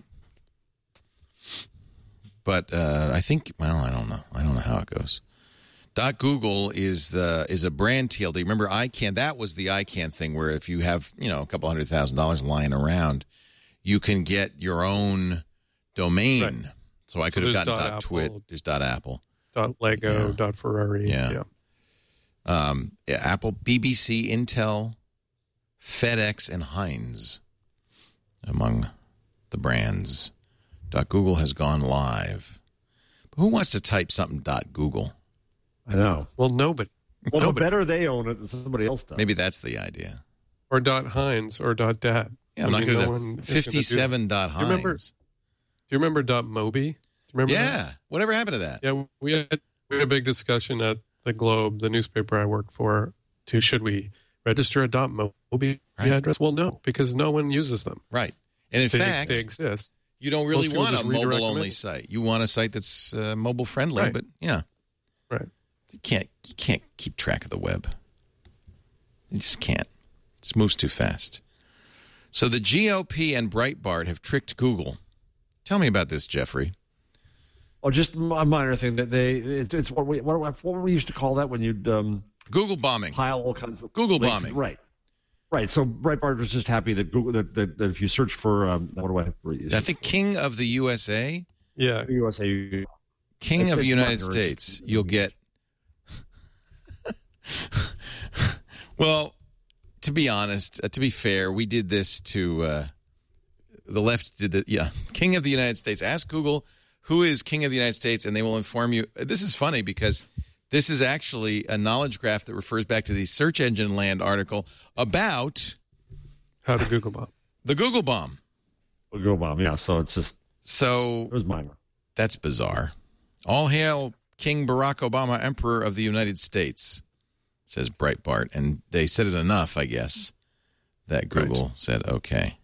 But uh, I think, well, I don't know. I don't know how it goes. Dot Google is the is a brand T L D. Remember I C A N? That was the I C A N thing where if you have, you know, a couple hundred thousand dollars lying around, you can get your own domain. Right. So I So could have there's gotten dot dot twit. Apple. There's dot Apple. Dot Lego, Yeah. dot Ferrari. Yeah. yeah. Um, yeah, Apple, B B C, Intel, FedEx, and Heinz among the brands. Dot Google has gone live. But who wants to type something dot Google? I know. Well, nobody. Well, the Nobody. better they own it than somebody else does. Maybe that's the idea. Or dot Heinz or dot dad. Yeah, I'm I not mean, going no one to is gonna do that. fifty-seven dot Do you remember- Heinz. Do you remember dot Mobi? Do you remember that? Yeah. Whatever happened to that? Yeah, we had, we had a big discussion at the Globe, the newspaper I work for, to should we register a dot Mobi Right. address? Well, no, because no one uses them. Right. And in They, fact, they exist. you don't really most people want a just redirect them mobile-only in. site. You want a site that's uh, mobile-friendly, Right. but yeah. Right. You can't, you can't keep track of the web. You just can't. It moves too fast. So the G O P and Breitbart have tricked Google. Tell me about this, Jeffrey. Oh, just a minor thing that they it's, it's what we what, what we used to call that when you'd um, Google bombing. pile all kinds of Google links. bombing. Right, right. So Breitbart was just happy that Google that, that, that if you search for um, what do I? I think King of the U S A, Yeah. U S A. King It's- of the it's United minor. States, you'll get. Well, to be honest, uh, to be fair, we did this to uh, the left. Did the yeah, King of the United States. Ask Google who is king of the United States, and they will inform you. This is funny because this is actually a knowledge graph that refers back to the Search Engine Land article about how to Google bomb. The Google bomb. The Google bomb, yeah. So it's just so it was minor. That's bizarre. All hail King Barack Obama, Emperor of the United States, says Breitbart, and they said it enough, I guess, that Google right. said okay.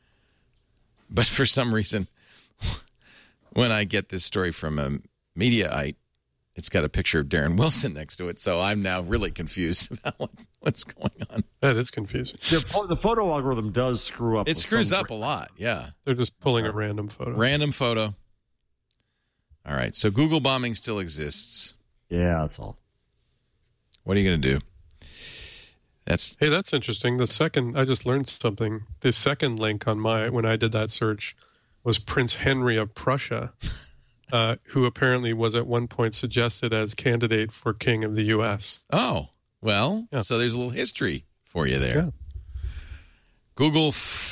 But for some reason, when I get this story from a Mediaite, it's got a picture of Darren Wilson next to it, so I'm now really confused about what, what's going on. That is confusing. The, the photo algorithm does screw up. It screws up a lot, yeah. They're just pulling a random photo. Random photo. All right, so Google bombing still exists. Yeah, that's all. What are you going to do? That's Hey, that's interesting. The second, I just learned something. The second link on my, when I did that search, was Prince Henry of Prussia. Uh, who apparently was at one point suggested as candidate for king of the U S. Oh, well, yeah. So there's a little history for you there. Yeah. Google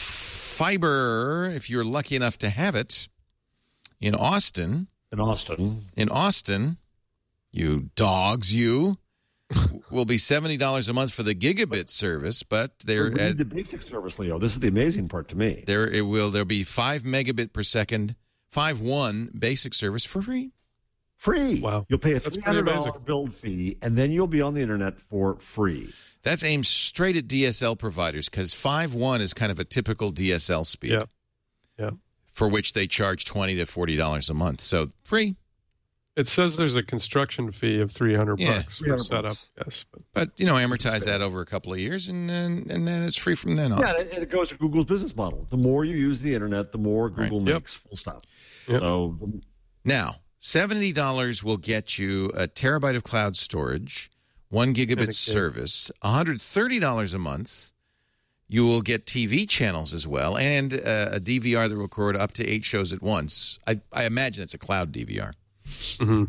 Fiber, if you're lucky enough to have it, in Austin. In Austin. In Austin, you dogs, you, will be seventy dollars a month for the gigabit service, but they're we at need the basic service, Leo. This is the amazing part to me. There it will there'll be five megabit per second. five one basic service for free. Free. Wow. You'll pay a three hundred dollars build fee, and then you'll be on the internet for free. That's aimed straight at D S L providers because five one is kind of a typical D S L speed. Yeah. Yeah. For which they charge twenty to forty dollars a month. So free. It says there's a construction fee of three hundred yeah. bucks for setup. Yes. But, but, you know, amortize that over a couple of years, and then, and then it's free from then on. Yeah, and it goes to Google's business model. The more you use the internet, the more Google right. makes. Yep. Full stop. Yep. So now, seventy dollars will get you a terabyte of cloud storage, one gigabit service, one hundred thirty dollars a month. You will get T V channels as well, and uh, a D V R that will record up to eight shows at once. I, I imagine it's a cloud D V R. Mm-hmm.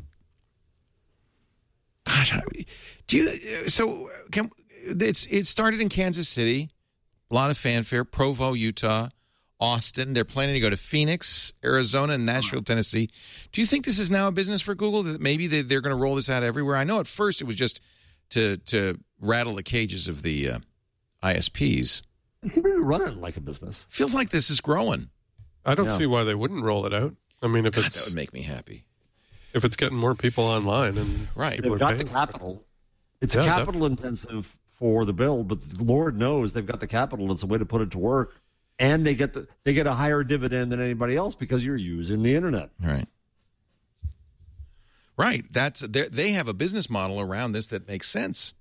Gosh, do you? So can, it's it started in Kansas City, a lot of fanfare. Provo, Utah, Austin. They're planning to go to Phoenix, Arizona, and Nashville, Tennessee. Do you think this is now a business for Google? That maybe they, they're going to roll this out everywhere? I know at first it was just to to rattle the cages of the uh, I S Ps. You can really run it like a business. Feels like this is growing. I don't Yeah. see why they wouldn't roll it out. I mean, if God, it's that would make me happy. if it's getting more people online and Right. people They've are got the paying. capital. It's Yeah, capital intensive for the build, but Lord knows they've got the capital. It's a way to put it to work, and they get the they get a higher dividend than anybody else because you're using the internet. Right. Right. That's they have a business model around this that makes sense.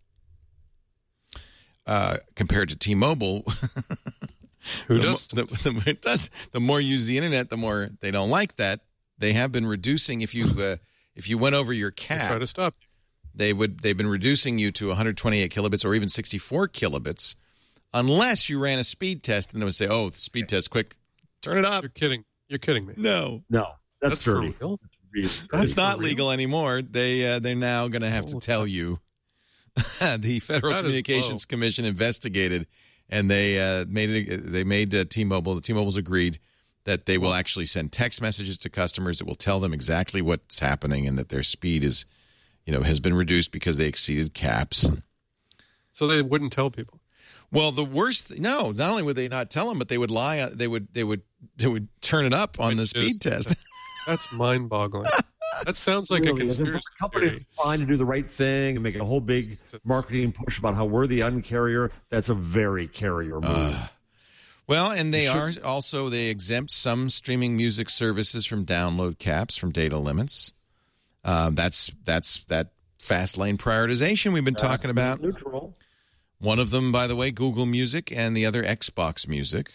Uh, compared to T-Mobile, Who the, does? The, the, it does. The more you use the internet, the more they don't like that. They have been reducing. If you uh, if you went over your They cap, try to stop you. they would. They've been reducing you to one hundred twenty-eight kilobits or even sixty-four kilobits, unless you ran a speed test and they would say, "Oh, the speed test, quick, turn it up." You're kidding. You're kidding me. No, No, that's, That's for dirty. real? Really it's dirty. not for real? legal anymore. They uh, they're now going to have to Oh, tell you. The Federal That is Communications low. Commission investigated, and they uh, made it. They made uh, T-Mobile. The T-Mobile's agreed that they will actually send text messages to customers that will tell them exactly what's happening and that their speed is, you know, has been reduced because they exceeded caps. So they wouldn't tell people. Well, the worst. No, not only would they not tell them, but they would lie. They would. They would. They would turn it up on the Which speed is- test. That's mind-boggling. That sounds like Really, a as if conspiracy a company theory. is trying to do the right thing and make a whole big marketing push about how we're the uncarrier. That's a very carrier move. Uh, well, and they are also they exempt some streaming music services from download caps, from data limits. Uh, that's that's that fast lane prioritization we've been talking about. Neutral. One of them, by the way, Google Music, and the other Xbox Music.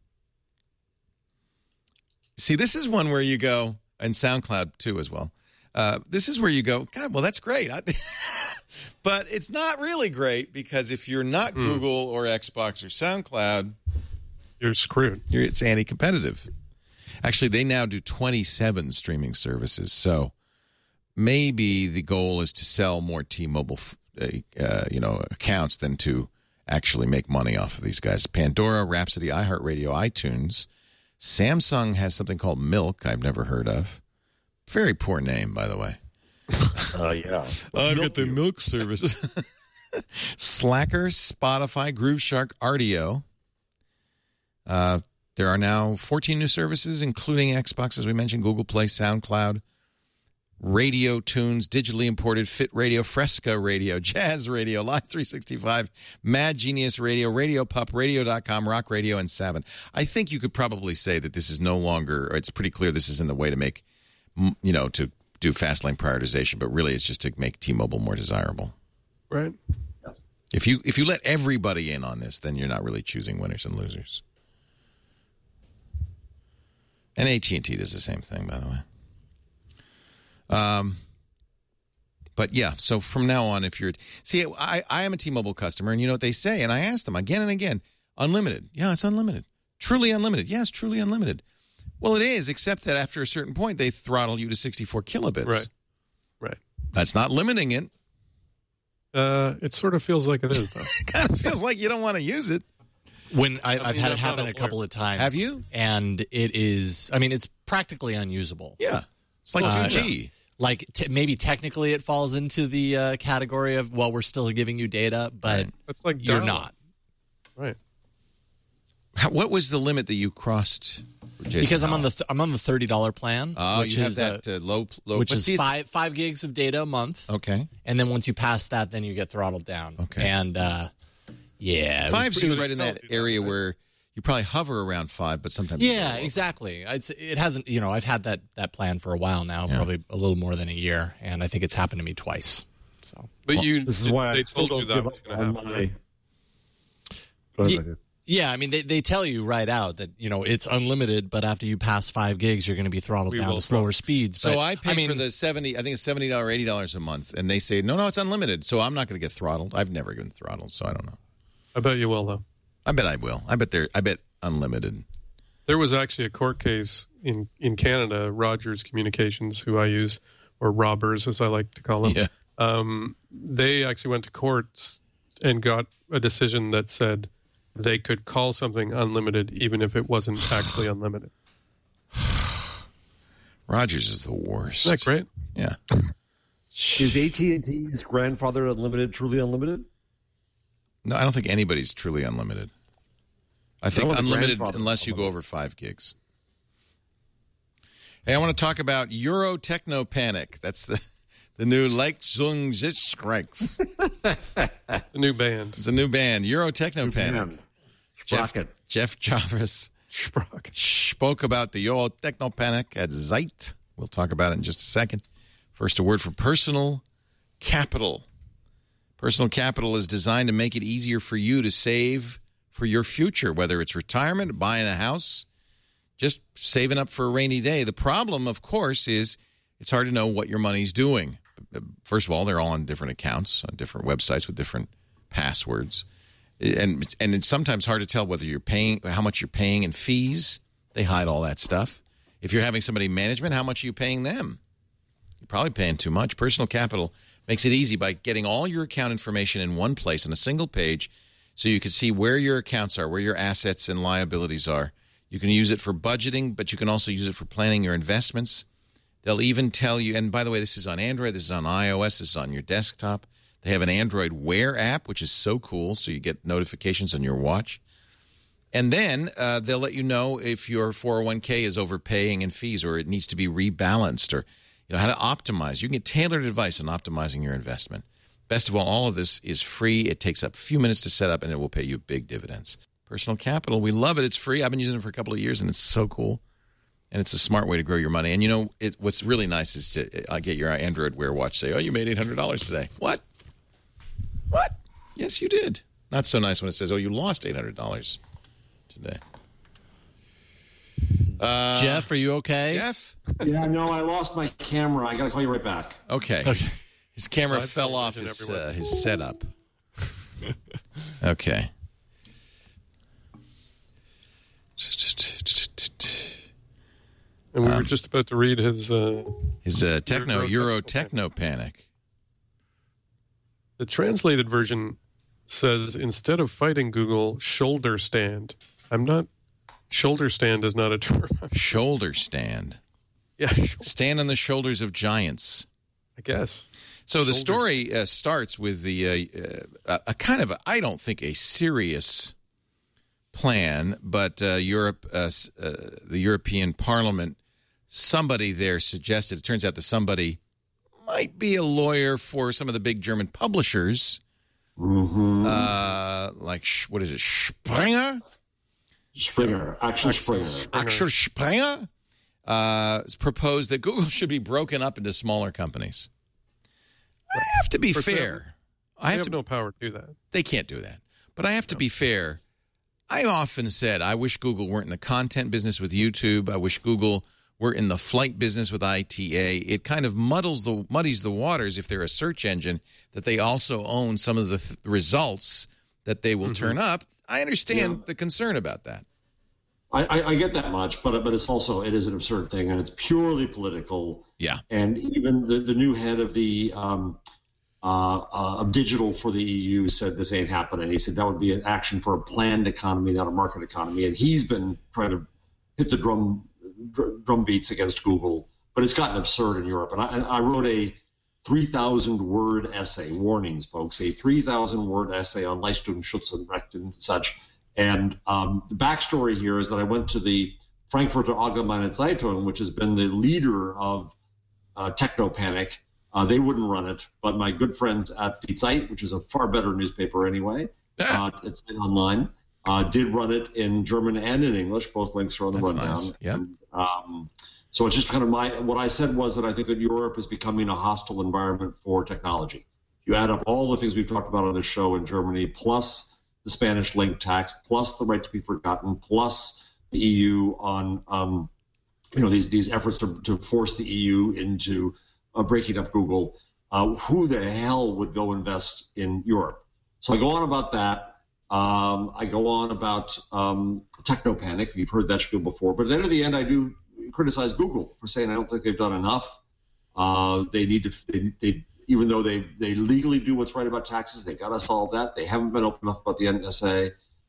See, this is one where you go, and SoundCloud too as well. Uh, this is where you go, God, well, that's great. I, but it's not really great because if you're not Hmm. Google or Xbox or SoundCloud, You're screwed. you're, it's anti-competitive. Actually, they now do twenty-seven streaming services. So maybe the goal is to sell more T-Mobile uh, you know, accounts than to actually make money off of these guys. Pandora, Rhapsody, iHeartRadio, iTunes. Samsung has something called Milk I've never heard of. Very poor name, by the way. Uh, yeah. I've got the milk service. Slacker, Spotify, Grooveshark, Rdio. Uh, there are now fourteen new services, including Xbox, as we mentioned, Google Play, SoundCloud, Radio Tunes, digitally imported Fit Radio, Fresca Radio, Jazz Radio, Live three sixty-five, Mad Genius Radio, Radio Pup, Radio dot com, Rock Radio, and Savin. I think you could probably say that this is no longer, or it's pretty clear this isn't the way to make, you know, to do fast lane prioritization, but really it's just to make T-Mobile more desirable. Right. If you if you let everybody in on this, then you're not really choosing winners and losers. And A T and T does the same thing, by the way. Um, but yeah, so from now on, if you're see, I I am a T-Mobile customer, and you know what they say, and I ask them again and again, unlimited, yeah, it's unlimited, truly unlimited, yes, truly unlimited. Well, it is, except that after a certain point, they throttle you to sixty-four kilobits. Right, right. That's not limiting it. Uh, it sort of feels like it is, though. It kind of feels like you don't want to use it. When I, I mean, I've had it I'm happen not a a couple of times. Have you? And it is, I mean, it's practically unusable. Yeah, it's like Uh, two G. Like t- maybe technically it falls into the uh, category of, well, we're still giving you data, but It's like you're dial-up. not. Right. How, what was the limit that you crossed? Jason Because I'm on Howell? the th- I'm on the thirty dollar plan, Oh, which you have is that uh, uh, low, low, which but is see, it's- five five gigs of data a month, Okay, and then once you pass that, then you get throttled down. Okay. And uh, yeah, it five was- seems it was- right in that area where you probably hover around five, but sometimes you Yeah, go over. exactly. It's, it hasn't, you know, I've had that that plan for a while now, Yeah. probably a little more than a year, and I think it's happened to me twice. So But you, This is why they I still told you don't that give was up going to on happen. my. right? Go ahead, Ye- Matthew. yeah, I mean, they, they tell you right out that, you know, it's unlimited, but after you pass five gigs, you're going to be throttled We down will to slower throttle. speeds. So But, I pay mean, for the seventy. I think it's seventy dollars, eighty dollars a month, and they say no, no, it's unlimited. So I'm not going to get throttled. I've never been throttled, so I don't know. I bet you will, though. I bet I will. I bet they're. I bet unlimited. There was actually a court case in, in Canada, Rogers Communications, who I use, or Robbers, as I like to call them. Yeah. Um, they actually went to courts and got a decision that said they could call something unlimited even if it wasn't actually unlimited. Rogers is the worst. Isn't that great? Yeah. Is A T and T's grandfather unlimited truly unlimited? No, I don't think anybody's truly unlimited. I think want the unlimited grandfather unless you go unlimited. over five gigs. Hey, I want to talk about Euro Techno Panic. That's the the new Leipzig. It's a new band. It's a new band, Euro Techno Panic. Man. Jeff, Sprocket. Jeff Jarvis Sprock. spoke about the Euro Techno Panic at Zeit. We'll talk about it in just a second. First, a word for personal capital. Personal capital is designed to make it easier for you to save for your future, whether it's retirement, buying a house, just saving up for a rainy day. The problem, of course, is it's hard to know what your money's doing. First of all, they're all on different accounts, on different websites with different passwords. And and it's sometimes hard to tell whether you're paying, how much you're paying in fees. They hide all that stuff. If you're having somebody management, how much are you paying them? You're probably paying too much. Personal Capital makes it easy by getting all your account information in one place on a single page so you can see where your accounts are, where your assets and liabilities are. You can use it for budgeting, but you can also use it for planning your investments. They'll even tell you, and by the way, this is on Android, this is on iOS, this is on your desktop. They have an Android Wear app, which is so cool, so you get notifications on your watch. And then uh, they'll let you know if your four oh one k is overpaying in fees or it needs to be rebalanced or you know how to optimize. You can get tailored advice on optimizing your investment. Best of all, all of this is free. It takes up a few minutes to set up, and it will pay you big dividends. Personal Capital, we love it. It's free. I've been using it for a couple of years, and it's so cool. And it's a smart way to grow your money. And, you know, it, what's really nice is to uh, get your Android Wear watch, say, oh, you made eight hundred dollars today. What? What? Yes, you did. Not so nice when it says, oh, you lost eight hundred dollars today. Uh, Jeff, are you okay? Jeff? Yeah, no, I lost my camera. I got to call you right back. Okay. His camera I've fell got off it his, everywhere. uh, his setup. Okay. And we were Um, just about to read his. Uh, His uh, techno, Euro Euro Techno Techno Panic. the translated version says instead of fighting Google, shoulder stand. I'm not. Shoulder stand is not a term. Shoulder stand. Yeah, sure. Stand on the shoulders of giants. I guess. So the Shoulders. story uh, starts with the uh, uh, a kind of, a, I don't think, a serious plan, but uh, Europe, uh, uh, the European Parliament, somebody there suggested, it turns out that somebody might be a lawyer for some of the big German publishers, Mm-hmm. uh, like, what is it, Springer? Springer, Axel Springer. Axel Springer uh, proposed that Google should be broken up into smaller companies. I have to be But they- fair. I They have have to. no power to do that. They can't do that. But I have to be fair. I often said I wish Google weren't in the content business with YouTube. I wish Google were in the flight business with I T A. It kind of muddles the muddies the waters if they're a search engine that they also own some of the th- results that they will Mm-hmm. turn up. I understand Yeah. the concern about that. I, I, I get that much, but but it's also it is an absurd thing, and it's purely political. Yeah. And even the, the new head of the um, uh, uh, of digital for the E U said this ain't happening. He said that would be an action for a planned economy, not a market economy. And he's been trying to hit the drum dr- drum beats against Google, but it's gotten absurd in Europe. And I, and I wrote a three thousand word essay, warnings, folks, a three thousand word essay on Leistungsschutz and Recht and such. And um, the backstory here is that I went to the Frankfurter Allgemeine Zeitung, which has been the leader of uh, techno panic. Uh, they wouldn't run it, but my good friends at Die Zeit, which is a far better newspaper anyway, uh, it's online, uh, did run it in German and in English. Both links are on the That's rundown. nice. Yep. And, um, so it's just kind of my what I said was that I think that Europe is becoming a hostile environment for technology. You add up all the things we've talked about on this show in Germany, plus the Spanish link tax, plus the right to be forgotten, plus the E U on um, you know these these efforts to, to force the E U into uh, breaking up Google. Uh, who the hell would go invest in Europe? So I go on about that. Um, I go on about um, techno panic. You've heard that spiel before, but then at the end, I do criticize Google for saying I don't think they've done enough. Uh, they need to. They, they even though they, they legally do what's right about taxes, they got to solve that. They haven't been open enough about the N S A.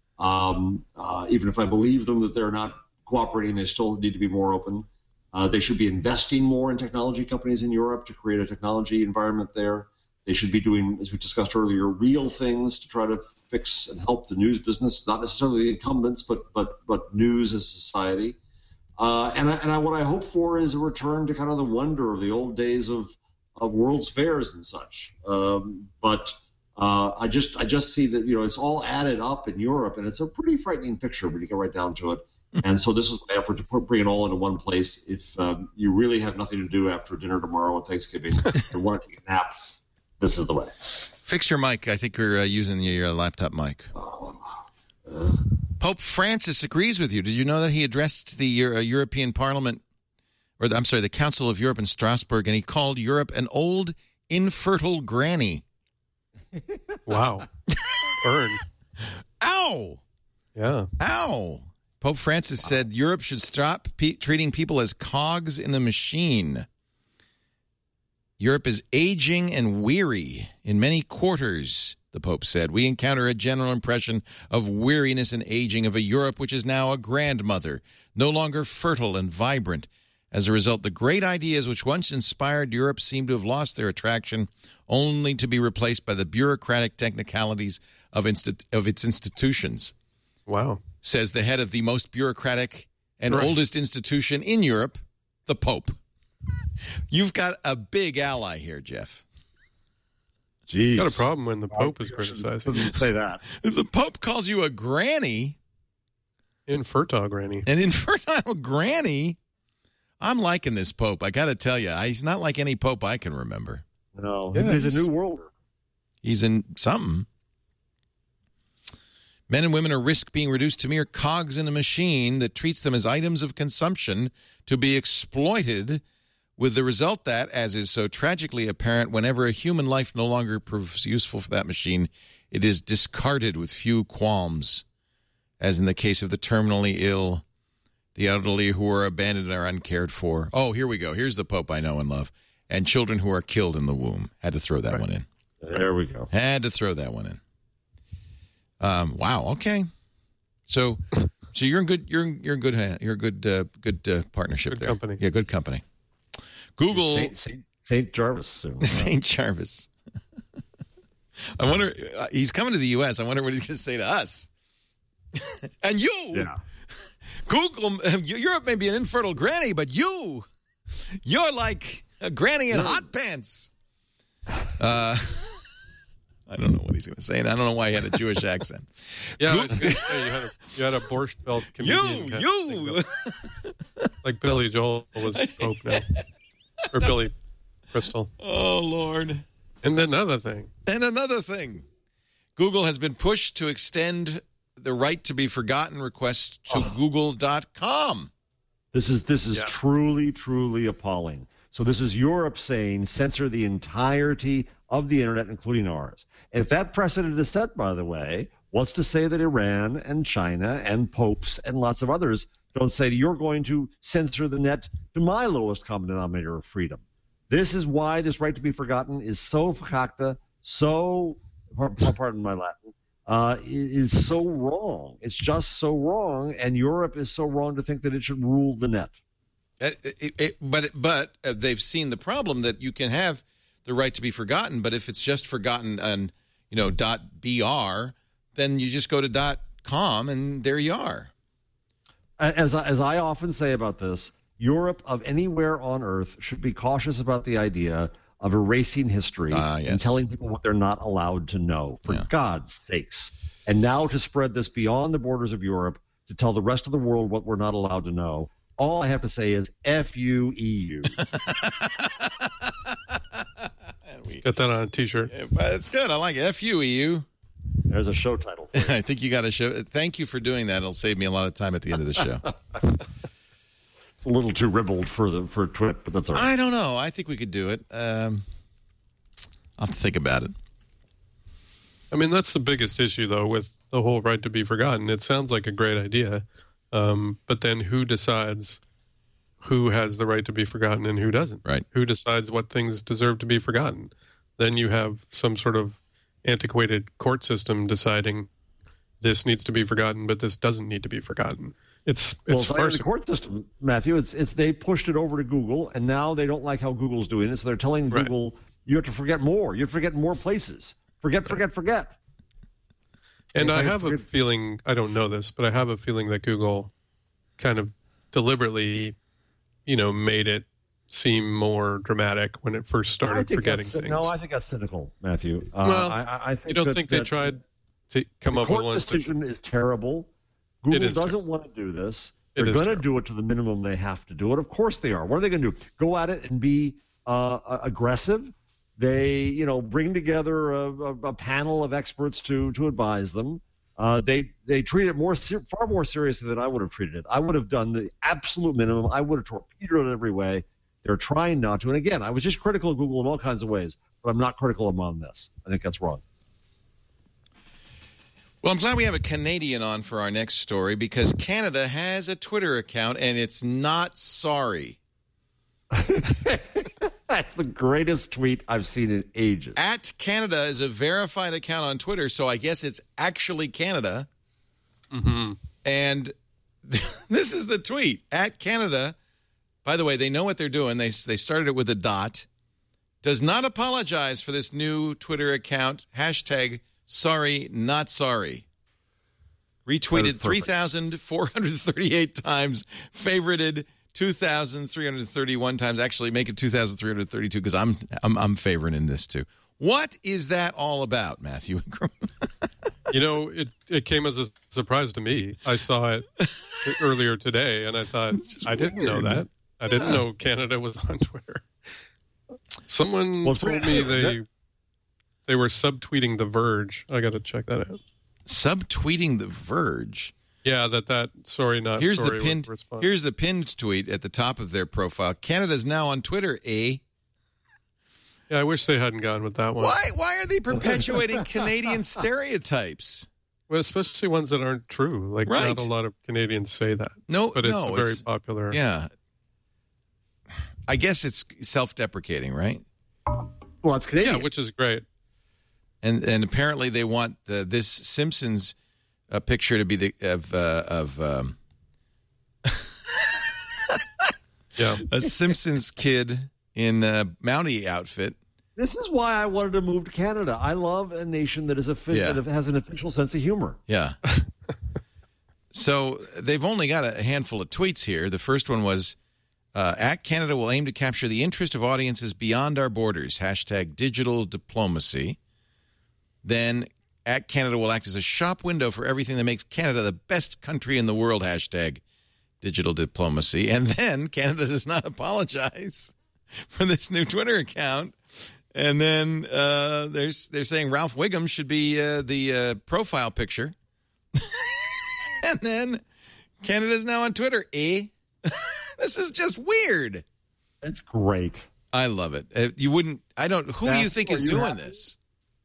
Um, uh, even if I believe them that they're not cooperating, they still need to be more open. Uh, they should be investing more in technology companies in Europe to create a technology environment there. They should be doing, as we discussed earlier, real things to try to fix and help the news business, not necessarily the incumbents, but but but news as a society. Uh, and I, and I, what I hope for is a return to kind of the wonder of the old days of of World's Fairs and such. Um, but uh, I just I just see that, you know, it's all added up in Europe, and it's a pretty frightening picture when you get right down to it. And so this is my effort to put, bring it all into one place. If um, you really have nothing to do after dinner tomorrow and Thanksgiving and want to take a nap, this is the way. Fix your mic. I think you're uh, using your laptop mic. Pope Francis agrees with you. Did you know that he addressed the uh, European Parliament, or the, I'm sorry, the Council of Europe in Strasbourg, and he called Europe an old, infertile granny? Wow. Burn. Ow! Yeah. Ow! Pope Francis wow. said Europe should stop pe- treating people as cogs in the machine. Europe is aging and weary in many quarters, the Pope said. We encounter a general impression of weariness and aging of a Europe which is now a grandmother, no longer fertile and vibrant. As a result, the great ideas which once inspired Europe seem to have lost their attraction, only to be replaced by the bureaucratic technicalities of, insti- of its institutions. Wow. Says the head of the most bureaucratic and right. oldest institution in Europe, the Pope. You've got a big ally here, Jeff. Jeez. Got a problem when the Pope is criticizing. Say that. If the Pope calls you a granny, infertile granny, an infertile granny, I'm liking this Pope. I got to tell you, he's not like any Pope I can remember. No, yeah, he's, he's a new worlder. He's in something. Men and women are risk being reduced to mere cogs in a machine that treats them as items of consumption to be exploited, with the result that, as is so tragically apparent, whenever a human life no longer proves useful for that machine, it is discarded with few qualms, as in the case of the terminally ill, the elderly who are abandoned or uncared for. Oh, here we go. Here's the Pope I know and love. And children who are killed in the womb. Had to throw that right. one in. There we go. Had to throw that one in. Um, wow. Okay. So, so you're in good. You're in, you're in good. You're a good. Uh, good uh, partnership Good there. company. Yeah, good company. Google Saint, Saint, Saint Jarvis. Saint Jarvis. I wonder. Uh, he's coming to the U S I wonder what he's going to say to us. And you, yeah. Google, Europe may be an infertile granny, but you, you're like a granny in hot pants. Uh, I don't know what he's going to say, and I don't know why he had a Jewish accent. Yeah, I was going to say you had a you had a Borscht Belt comedian. You, you, like Billy Joel was Pope now, or Billy Crystal. Oh Lord! And another thing. And another thing, Google has been pushed to extend the right to be forgotten request to oh. Google dot com. This is this is yeah. truly, truly appalling. So this is Europe saying censor the entirety of the internet, including ours. And if that precedent is set, by the way, what's to say that Iran and China and popes and lots of others don't say you're going to censor the net to my lowest common denominator of freedom? This is why this right to be forgotten is so fakakta, so, pardon my Latin, uh, is so wrong. It's just so wrong, and Europe is so wrong to think that it should rule the net. It, it, it, but but uh, they've seen the problem that you can have the right to be forgotten, but if it's just forgotten on, you know, .br, then you just go to .com and there you are. As I, as I often say about this, Europe of anywhere on earth should be cautious about the idea of erasing history uh, yes. and telling people what they're not allowed to know, for yeah. God's sakes. And now to spread this beyond the borders of Europe, to tell the rest of the world what we're not allowed to know, all I have to say is F U E U. Get that on a T-shirt. It's good. I like it. F U E U. There's a show title. I think you got a show. Thank you for doing that. It'll save me a lot of time at the end of the show. It's a little too ribald for the for Twit, but that's all right. I don't know. I think we could do it. Um, I'll have to think about it. I mean, that's the biggest issue, though, with the whole right to be forgotten. It sounds like a great idea, um, but then who decides who has the right to be forgotten and who doesn't? Right. Who decides what things deserve to be forgotten? Then you have some sort of antiquated court system deciding this needs to be forgotten, but this doesn't need to be forgotten. It's it's well, the court system, Matthew. It's it's they pushed it over to Google, and now they don't like how Google's doing it, so they're telling right. Google you have to forget more. You have to forget more places. Forget, right. forget, forget. And, and I I have forget. a feeling, I don't know this, but I have a feeling that Google kind of deliberately, you know, made it seem more dramatic when it first started forgetting things. No, I think that's cynical, Matthew. Uh, well, I, I think you don't that, think they tried to come up with one? The court decision is terrible. Google is doesn't terrible. want to do this. It They're going to terrible. do it to the minimum they have to do it. Of course they are. What are they going to do? Go at it and be uh, aggressive? They, you know, bring together a, a, a panel of experts to to advise them. Uh, they they treat it more far more seriously than I would have treated it. I would have done the absolute minimum. I would have torpedoed it every way. They're trying not to. And again, I was just critical of Google in all kinds of ways, but I'm not critical of them on this. I think that's wrong. Well, I'm glad we have a Canadian on for our next story because Canada has a Twitter account and it's not sorry. That's the greatest tweet I've seen in ages. At Canada is a verified account on Twitter, so I guess it's actually Canada. Mm-hmm. And this is the tweet. At Canada, by the way, they know what they're doing. They, they started it with a dot. Does not apologize for this new Twitter account. Hashtag sorry, not sorry. Retweeted three thousand four hundred thirty-eight times. Favorited two thousand three hundred thirty-one times. Actually, make it two thousand three hundred thirty-two because I'm, I'm I'm favoring in this too. What is that all about, Matthew Ingram? You know, it, it came as a surprise to me. I saw it t- earlier today, and I thought, I didn't weird. know that. I didn't know Canada was on Twitter. Someone well, told me they they were subtweeting The Verge. I got to check that out. Subtweeting The Verge? Yeah, that that sorry not here's sorry the pinned was the response. Here's the pinned tweet at the top of their profile. Canada's now on Twitter, eh? Yeah, I wish they hadn't gone with that one. Why why are they perpetuating Canadian stereotypes? Well, especially ones that aren't true. Like Right. not a lot of Canadians say that. No, but it's no, very it's- popular. Yeah. I guess it's self-deprecating, right? Well, it's Canadian. Yeah, which is great. And and apparently they want the, this Simpsons uh, picture to be the of uh, of um, Yeah. a Simpsons kid in a Mountie outfit. This is why I wanted to move to Canada. I love a nation that is a Yeah. that has an official sense of humor. Yeah. So they've only got a handful of tweets here. The first one was, uh, at Canada will aim to capture the interest of audiences beyond our borders. Hashtag digital diplomacy. Then at Canada will act as a shop window for everything that makes Canada the best country in the world. Hashtag digital diplomacy. And then Canada does not apologize for this new Twitter account. And then uh, there's they're saying Ralph Wiggum should be uh, the uh, profile picture. And then Canada's now on Twitter. Eh? This is just weird. It's great. I love it. Uh, you wouldn't. I don't. Who do you That's think what is you doing have- this?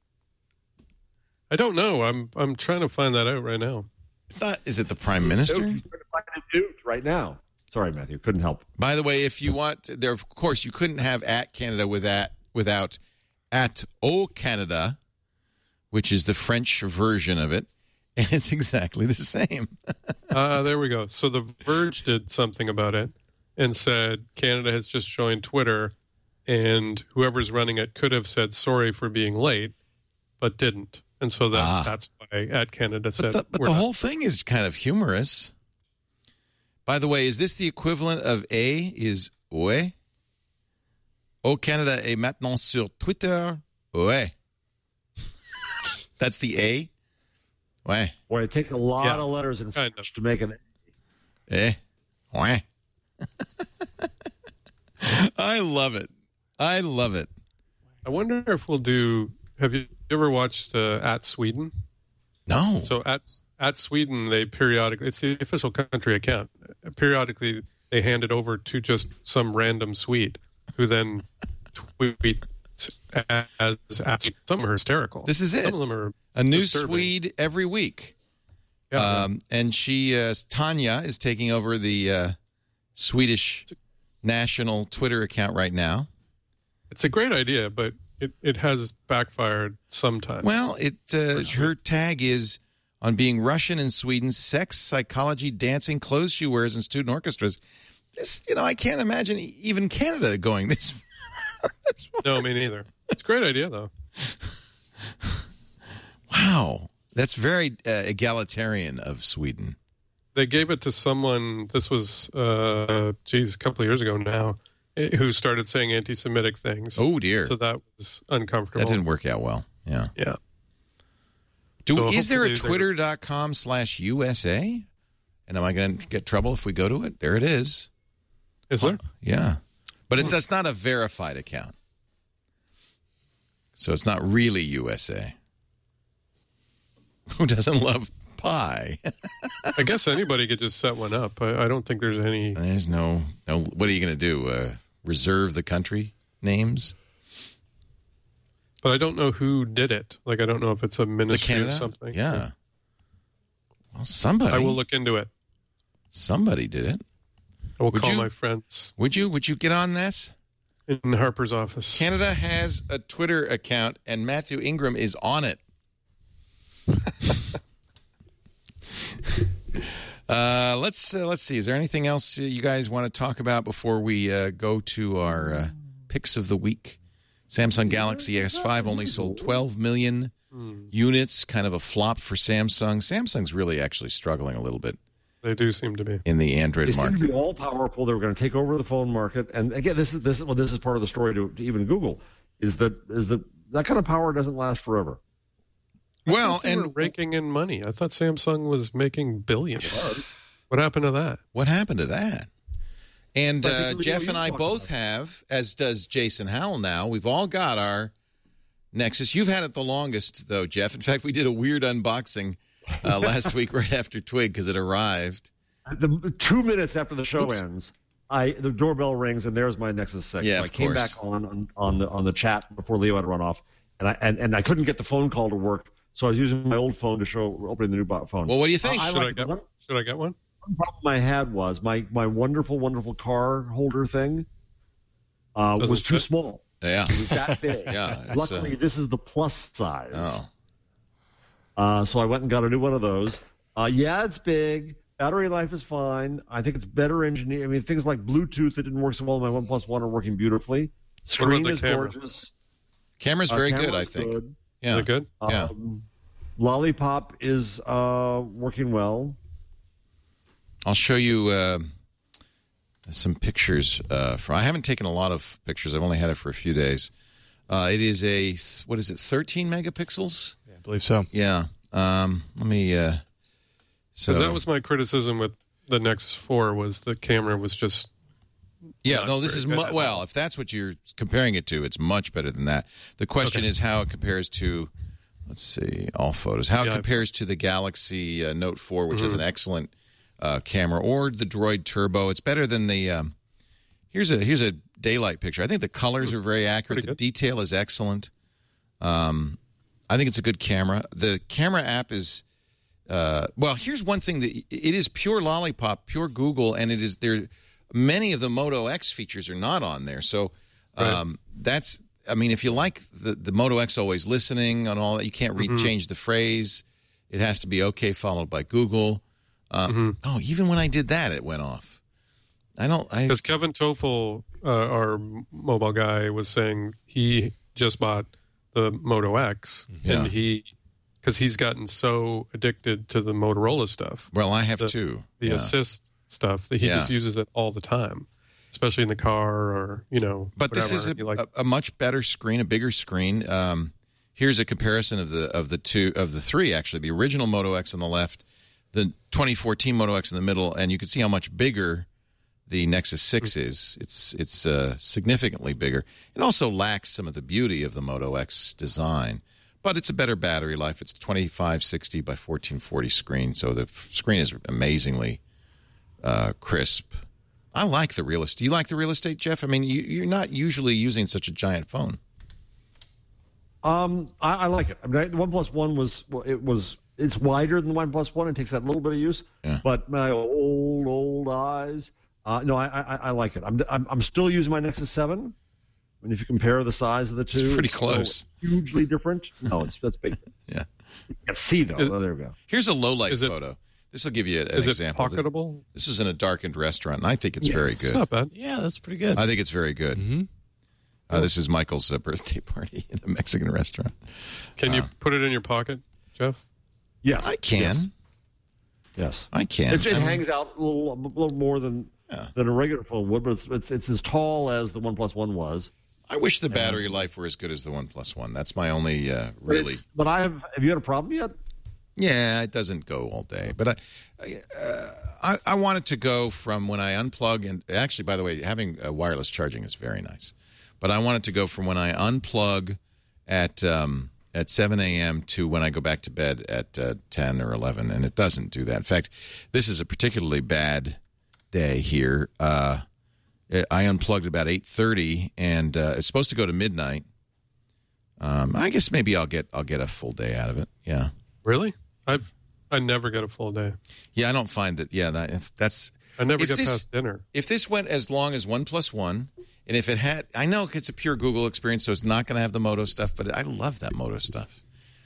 I don't know. I'm I'm trying to find that out right now. It's not. Is it the Prime Minister? Dude, he's trying to find a dude right now. Sorry, Matthew. Couldn't help. By the way, if you want, there of course you couldn't have at Canada with that without at O Canada, which is the French version of it, and it's exactly the same. Uh, there we go. So The Verge did something about it and said Canada has just joined Twitter, and whoever's running it could have said sorry for being late, but didn't. And so that, Ah. that's why at Canada said But the, but we're the not- whole thing is kind of humorous. By the way, is this the equivalent of A is ouais? Au Canada est maintenant sur Twitter. Ouais. That's the A? Ouais. Boy, it takes a lot Yeah, of letters in kind French of. to make an. Eh? Ouais. I love it. I love it. I wonder if we'll do. Have you ever watched uh, At Sweden? No. So at at Sweden, they periodically, it's the official country account. Periodically, they hand it over to just some random Swede who then tweets as, as some are hysterical. This is it. Some of them are A new disturbing. Swede every week. Yeah. Um, and she, uh, Tanya, is taking over the uh, Swedish national Twitter account right now. It's a great idea, but it, it has backfired sometimes. Well, it uh, her tag is on being Russian in Sweden, sex, psychology, dancing, clothes she wears, and student orchestras. This, you know, I can't imagine even Canada going this. this No, me neither. It's a great idea, though. Wow, that's very uh, egalitarian of Sweden. They gave it to someone, this was, uh, geez, a couple of years ago now, eh, who started saying anti-Semitic things. Oh dear, So that was uncomfortable. that didn't work out well. Yeah. Yeah. Do, So is there a hopefully they're- twitter.com slash USA? And am I going to get trouble if we go to it? There it is. Is there? Yeah. But it's, that's not a verified account. So it's not really U S A. Who doesn't love pie? I guess anybody could just set one up. I, I don't think there's any. There's no, no. What are you going to do? Uh, reserve the country names? But I don't know who did it. Like, I don't know if it's a The ministry Canada? or something. Yeah. Well, somebody. I will look into it. Somebody did it. I will Would call you? my friends Would you? Would you get on this? in Harper's office. Canada has a Twitter account, and Matthew Ingram is on it. uh, let's uh, let's see. Is there anything else uh, you guys want to talk about before we uh, go to our uh, picks of the week? Samsung Galaxy S five only sold twelve million units. Kind of a flop for Samsung. Samsung's really actually struggling a little bit They do seem to be. in the Android They seem to market. be all powerful. They were going to take over the phone market, and again, this is this is well, this is part of the story to, to even Google. Is that is that that kind of power doesn't last forever. Well, They were and raking in money. I thought Samsung was making billions. What happened to that? what happened to that? And But uh, people Jeff you and I talk both about. have, as does Jason Howell now. We've all got our Nexus. You've had it the longest, though, Jeff. In fact, we did a weird unboxing uh, last week right after Twig because it arrived. The two minutes after the show Oops. ends, I the doorbell rings and there's my Nexus six. Yeah, So I of came course. back on, on on the on the chat before Leo had run off, and I and, and I couldn't get the phone call to work, so I was using my old phone to show opening the new bo- phone. Well, what do you think? I Should I like get one. one? Should I get one? One problem I had was my my wonderful wonderful car holder thing uh, Doesn't was too fit? small. yeah. It was that big. Yeah, it's, Luckily, uh, this is the plus size. Oh. Uh, so I went and got a new one of those. Uh, yeah, it's big. Battery life is fine. I think it's better engineered. I mean, things like Bluetooth that didn't work so well in my OnePlus One are working beautifully. Screen the is camera? gorgeous. Camera's Uh, very camera's good, I think. good. Yeah. Is it good? Yeah. Um, Lollipop is uh, working well. I'll show you uh, some pictures. Uh, from, I haven't taken a lot of pictures. I've only had it for a few days. Uh, it is a, what is it, thirteen megapixels? Yeah, I believe so. Yeah. Um, let me. Uh, so Because that was my criticism with the Nexus four was the camera was just. Yeah, not no, this very is good mu- at well. all. If that's what you're comparing it to, it's much better than that. The question Okay. is how it compares to. Let's see, all photos. How it Yeah, compares to the Galaxy uh, Note four, which is Mhm. an excellent uh, camera, or the Droid Turbo. It's better than the. Um, here's a here's a daylight picture. I think the colors are very accurate. Pretty The good. detail is excellent. Um, I think it's a good camera. The camera app is. Uh, well, here's one thing that it is pure Lollipop, pure Google, and it is there. Many of the Moto X features are not on there, so um, that's. I mean, if you like the the Moto X always listening and all that, you can't re- Mhm. change the phrase. It has to be okay followed by Google. Uh, Mhm. Oh, even when I did that, it went off. I don't. I Because Kevin Toffel, uh, our mobile guy, was saying he just bought the Moto X, Yeah. and he, because he's gotten so addicted to the Motorola stuff, well, I have the- two. the Yeah. assist stuff, that he Yeah. just uses it all the time, especially in the car or you know. But this is a, whatever. He like, a, a much better screen, a bigger screen. Um, here's a comparison of the of the two of the three. Actually, the original Moto X on the left, the twenty fourteen Moto X in the middle, and you can see how much bigger the Nexus six is. It's it's uh, significantly bigger. It also lacks some of the beauty of the Moto X design, but it's a better battery life. It's twenty-five sixty by fourteen forty screen, so the f- screen is amazingly uh, crisp. I like the real estate. Do you like the real estate, Jeff? I mean, you, you're not usually using such a giant phone. Um, I, I like it. I mean, the One Plus One was well, it was it's wider than the One Plus One. It takes that little bit of use. Yeah. But my old old eyes. Uh, no, I, I I like it. I'm, I'm I'm still using my Nexus seven. I mean, if you compare the size of the two, It's pretty still close. hugely different. No, it's that's big. Yeah. You can see though. Is- oh, there we go. Here's a low light Is it- photo. This will give you an is it example. pocketable? This was in a darkened restaurant, and I think it's Yes. very It's good. not bad. Yeah, that's pretty good. I think it's very good. Mhm. Uh, this is Michael's uh, birthday party in a Mexican restaurant. Can you Uh, put it in your pocket, Jeff? Yes, I can. Yes. yes. I can. It, it I mean, hangs out a little, a little more than Yeah. than a regular phone would, but it's, it's it's as tall as the One Plus One was. I wish the battery life were as good as the One Plus One. That's my only uh, But really. it's- But I have. Have you had a problem yet? Yeah, it doesn't go all day, but I, I, uh, I, I want it to go from when I unplug and actually, by the way, having uh, wireless charging is very nice. But I want it to go from when I unplug at um, at seven a.m. to when I go back to bed at uh, ten or eleven, and it doesn't do that. In fact, this is a particularly bad day here. Uh, I unplugged about eight thirty, and uh, it's supposed to go to midnight. Um, I guess maybe I'll get I'll get a full day out of it. Yeah. Really? I've I never get a full day. Yeah, I don't find that. Yeah, that, if that's I never If get this- past dinner. if this went as long as One Plus One, and if it had, I know it's a pure Google experience, so it's not going to have the Moto stuff. But I love that Moto stuff.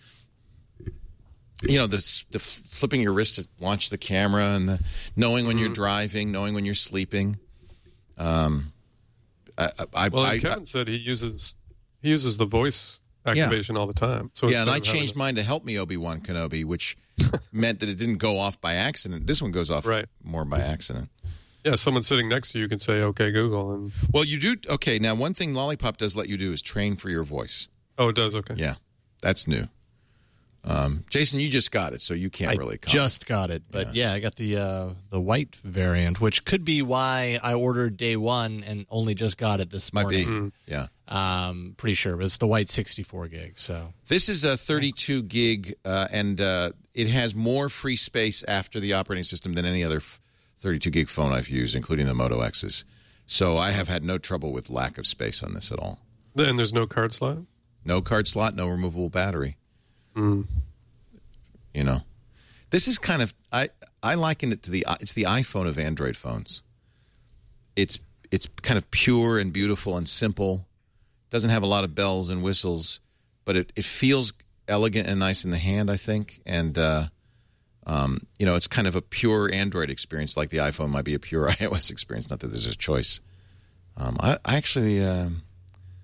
You know, the the flipping your wrist to launch the camera, and the knowing when you're driving, knowing when you're sleeping. Um, I, I, Well, I, Kevin said he uses he uses the voice activation all the time. So yeah, and I instead of having changed to- mine to help me Obi-Wan Kenobi, which meant that it didn't go off by accident. This one goes off Right. more by accident. Yeah, someone sitting next to you can say, "Okay, Google," and Well, you do. Okay, now one thing Lollipop does let you do is train for your voice. oh, it does. Okay. Yeah, that's new. Um, Jason, you just got it, so you can't I really comment. just got it, but yeah, I got the uh, the white variant, which could be why I ordered day one and only just got it this Might be. morning. Yeah. Um, pretty sure, but it's the white sixty-four gig. So This is a thirty-two gig, uh, and uh, it has more free space after the operating system than any other f- thirty-two gig phone I've used, including the Moto X's. So I have had no trouble with lack of space on this at all. And there's no card slot. No card slot, no removable battery. Mm. You know, this is kind of I I liken it to the it's the iPhone of Android phones. It's it's kind of pure and beautiful and simple. Doesn't have a lot of bells and whistles, but it, it feels elegant and nice in the hand, I think. And uh, um, you know, it's kind of a pure Android experience, like the iPhone might be a pure iOS experience. Not that there's a choice. Um, I, I actually uh,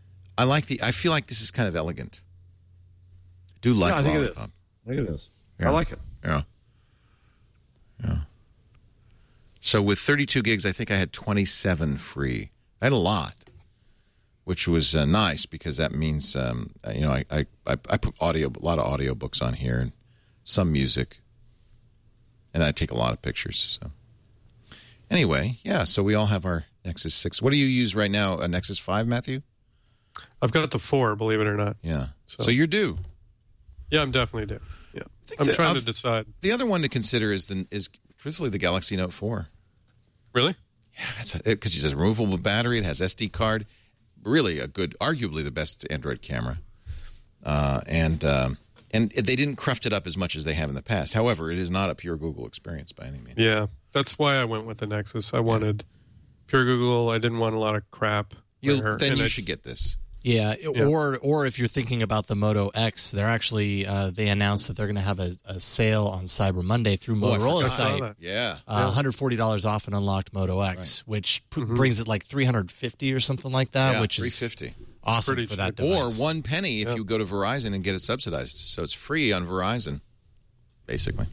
I like the. I feel like this is kind of elegant. I do like Yeah, I think it is. Lollipop. I think it is. Yeah. I like it. Yeah. Yeah. So with thirty-two gigs, I think I had twenty-seven free. I had a lot, which was uh, nice because that means, um, you know, I, I, I put audio, a lot of audio books on here and some music. And I take a lot of pictures. So anyway, yeah, so we all have our Nexus six. What do you use right now? A Nexus five, Matthew? I've got the four, believe it or not. Yeah. So, So- you're due. Yeah, I'm definitely due. Yeah, think I'm that trying of- to decide. The other one to consider is the is truthfully the Galaxy Note four. Really? Yeah, that's because it has a removable battery. It has S D card. Really a good, arguably the best Android camera. Uh, and um, and they didn't cruft it up as much as they have in the past. However, it is not a pure Google experience by any means. Yeah, that's why I went with the Nexus. I wanted pure Google. I didn't want a lot of crap. You'll, there, then and you I- should get this. Yeah, Yeah. or or if you're thinking about the Moto X, they're actually uh, they announced that they're going to have a, a sale on Cyber Monday through Oh, I Motorola's forgot. site. Yeah. Uh, one hundred forty dollars off an unlocked Moto X, which p- brings it like three hundred fifty or something like that, yeah, which three is fifty. awesome Pretty for that cheap. Or device. one penny if Yeah. you go to Verizon and get it subsidized. So it's free on Verizon, basically.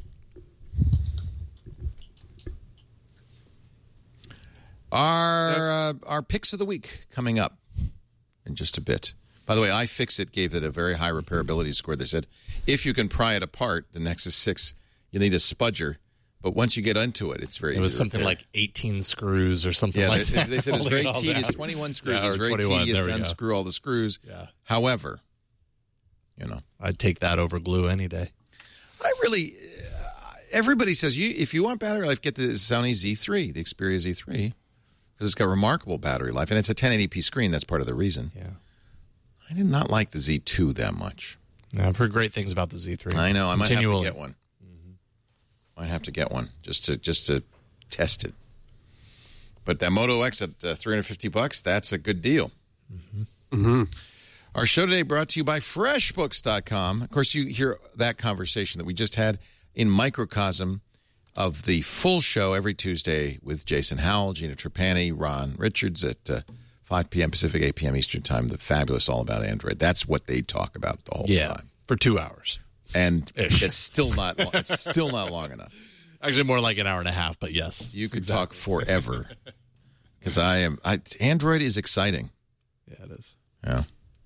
Our uh, our picks of the week coming up in just a bit. By the way, iFixit gave it a very high repairability score. They said if you can pry it apart, the Nexus six, you need a spudger. But once you get into it, it's very It was easy to something repair. like eighteen screws or something Yeah, like they, that. they said it was Holding very it all tedious. down. twenty-one screws. Yeah, it was or very twenty-one. tedious There to we go. unscrew all the screws. Yeah. However, you know, I'd take that over glue any day. I really, uh, everybody says you if you want battery life, get the Sony Z three, the Xperia Z three, because it's got remarkable battery life, and it's a ten eighty p screen. That's part of the reason. Yeah. I did not like the Z two that much. Yeah, I've heard great things about the Z three. I know. I might have to Continually. get one. Might have to get one just to just to test it. But that Moto X at uh, three hundred fifty bucks, that's a good deal. Mm-hmm. Our show today brought to you by fresh books dot com. Of course, you hear that conversation that we just had in microcosm of the full show every Tuesday with Jason Howell, Gina Trapani, Ron Richards at uh, five p.m. Pacific, eight p.m. Eastern Time. The fabulous All About Android. That's what they talk about the whole Yeah, time. for two hours. And Ish. it's still not lo- it's still not long enough. Actually, more like an hour and a half, but yes. You could talk forever because I am. I, Android is exciting. Yeah, it is. Yeah.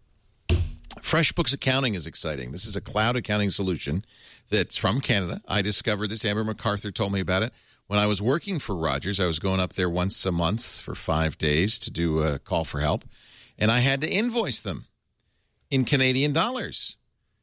FreshBooks Accounting is exciting. This is a cloud accounting solution that's from Canada. I discovered this. Amber MacArthur told me about it. When I was working for Rogers, I was going up there once a month for five days to do a call for help, and I had to invoice them in Canadian dollars.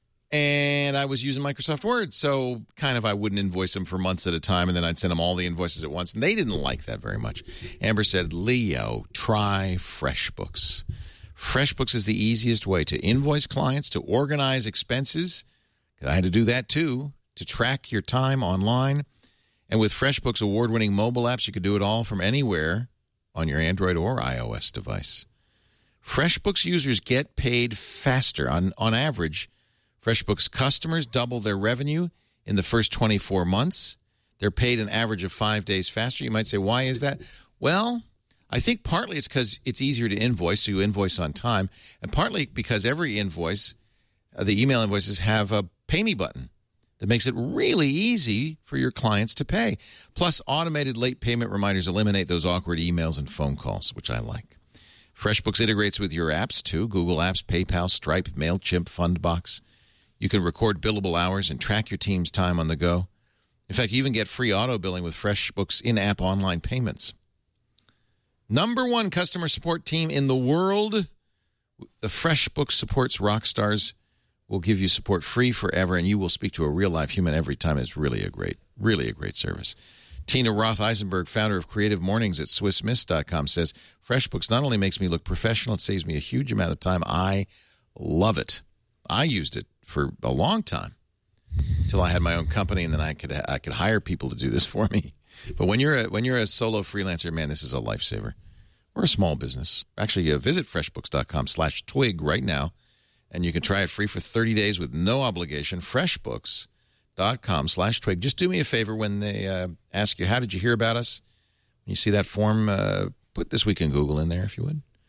And I was using Microsoft Word, so kind of I wouldn't invoice them for months at a time, and then I'd send them all the invoices at once, and they didn't like that very much. Amber said, Leo, try FreshBooks. FreshBooks is the easiest way to invoice clients, to organize expenses. I had to do that too, to track your time online. And with FreshBooks award-winning mobile apps, you could do it all from anywhere on your Android or iOS device. FreshBooks users get paid faster. On, on average, FreshBooks customers double their revenue in the first twenty-four months. They're paid an average of five days faster. You might say, why is that? Well, I think partly it's because it's easier to invoice, so you invoice on time, and partly because every invoice, uh, the email invoices, have a pay me button that makes it really easy for your clients to pay. Plus, automated late payment reminders eliminate those awkward emails and phone calls, which I like. FreshBooks integrates with your apps, too, Google Apps, PayPal, Stripe, MailChimp, Fundbox. You can record billable hours and track your team's time on the go. In fact, you even get free auto billing with FreshBooks in-app online payments. Number one customer support team in the world, the FreshBooks supports rock stars, will give you support free forever, and you will speak to a real-life human every time. It's really a great, really a great service. Tina Roth-Eisenberg, founder of Creative Mornings at Swiss Miss dot com, says, FreshBooks not only makes me look professional, it saves me a huge amount of time. I love it. I used it for a long time until I had my own company, and then I could I could hire people to do this for me. But when you're a, when you're a solo freelancer, man, this is a lifesaver. We're a small business. Actually, uh, visit FreshBooks dot com slash twig right now, and you can try it free for thirty days with no obligation. FreshBooks dot com slash twig. Just do me a favor when they uh, ask you, how did you hear about us? When you see that form, uh, put This Week in Google in there, if you would.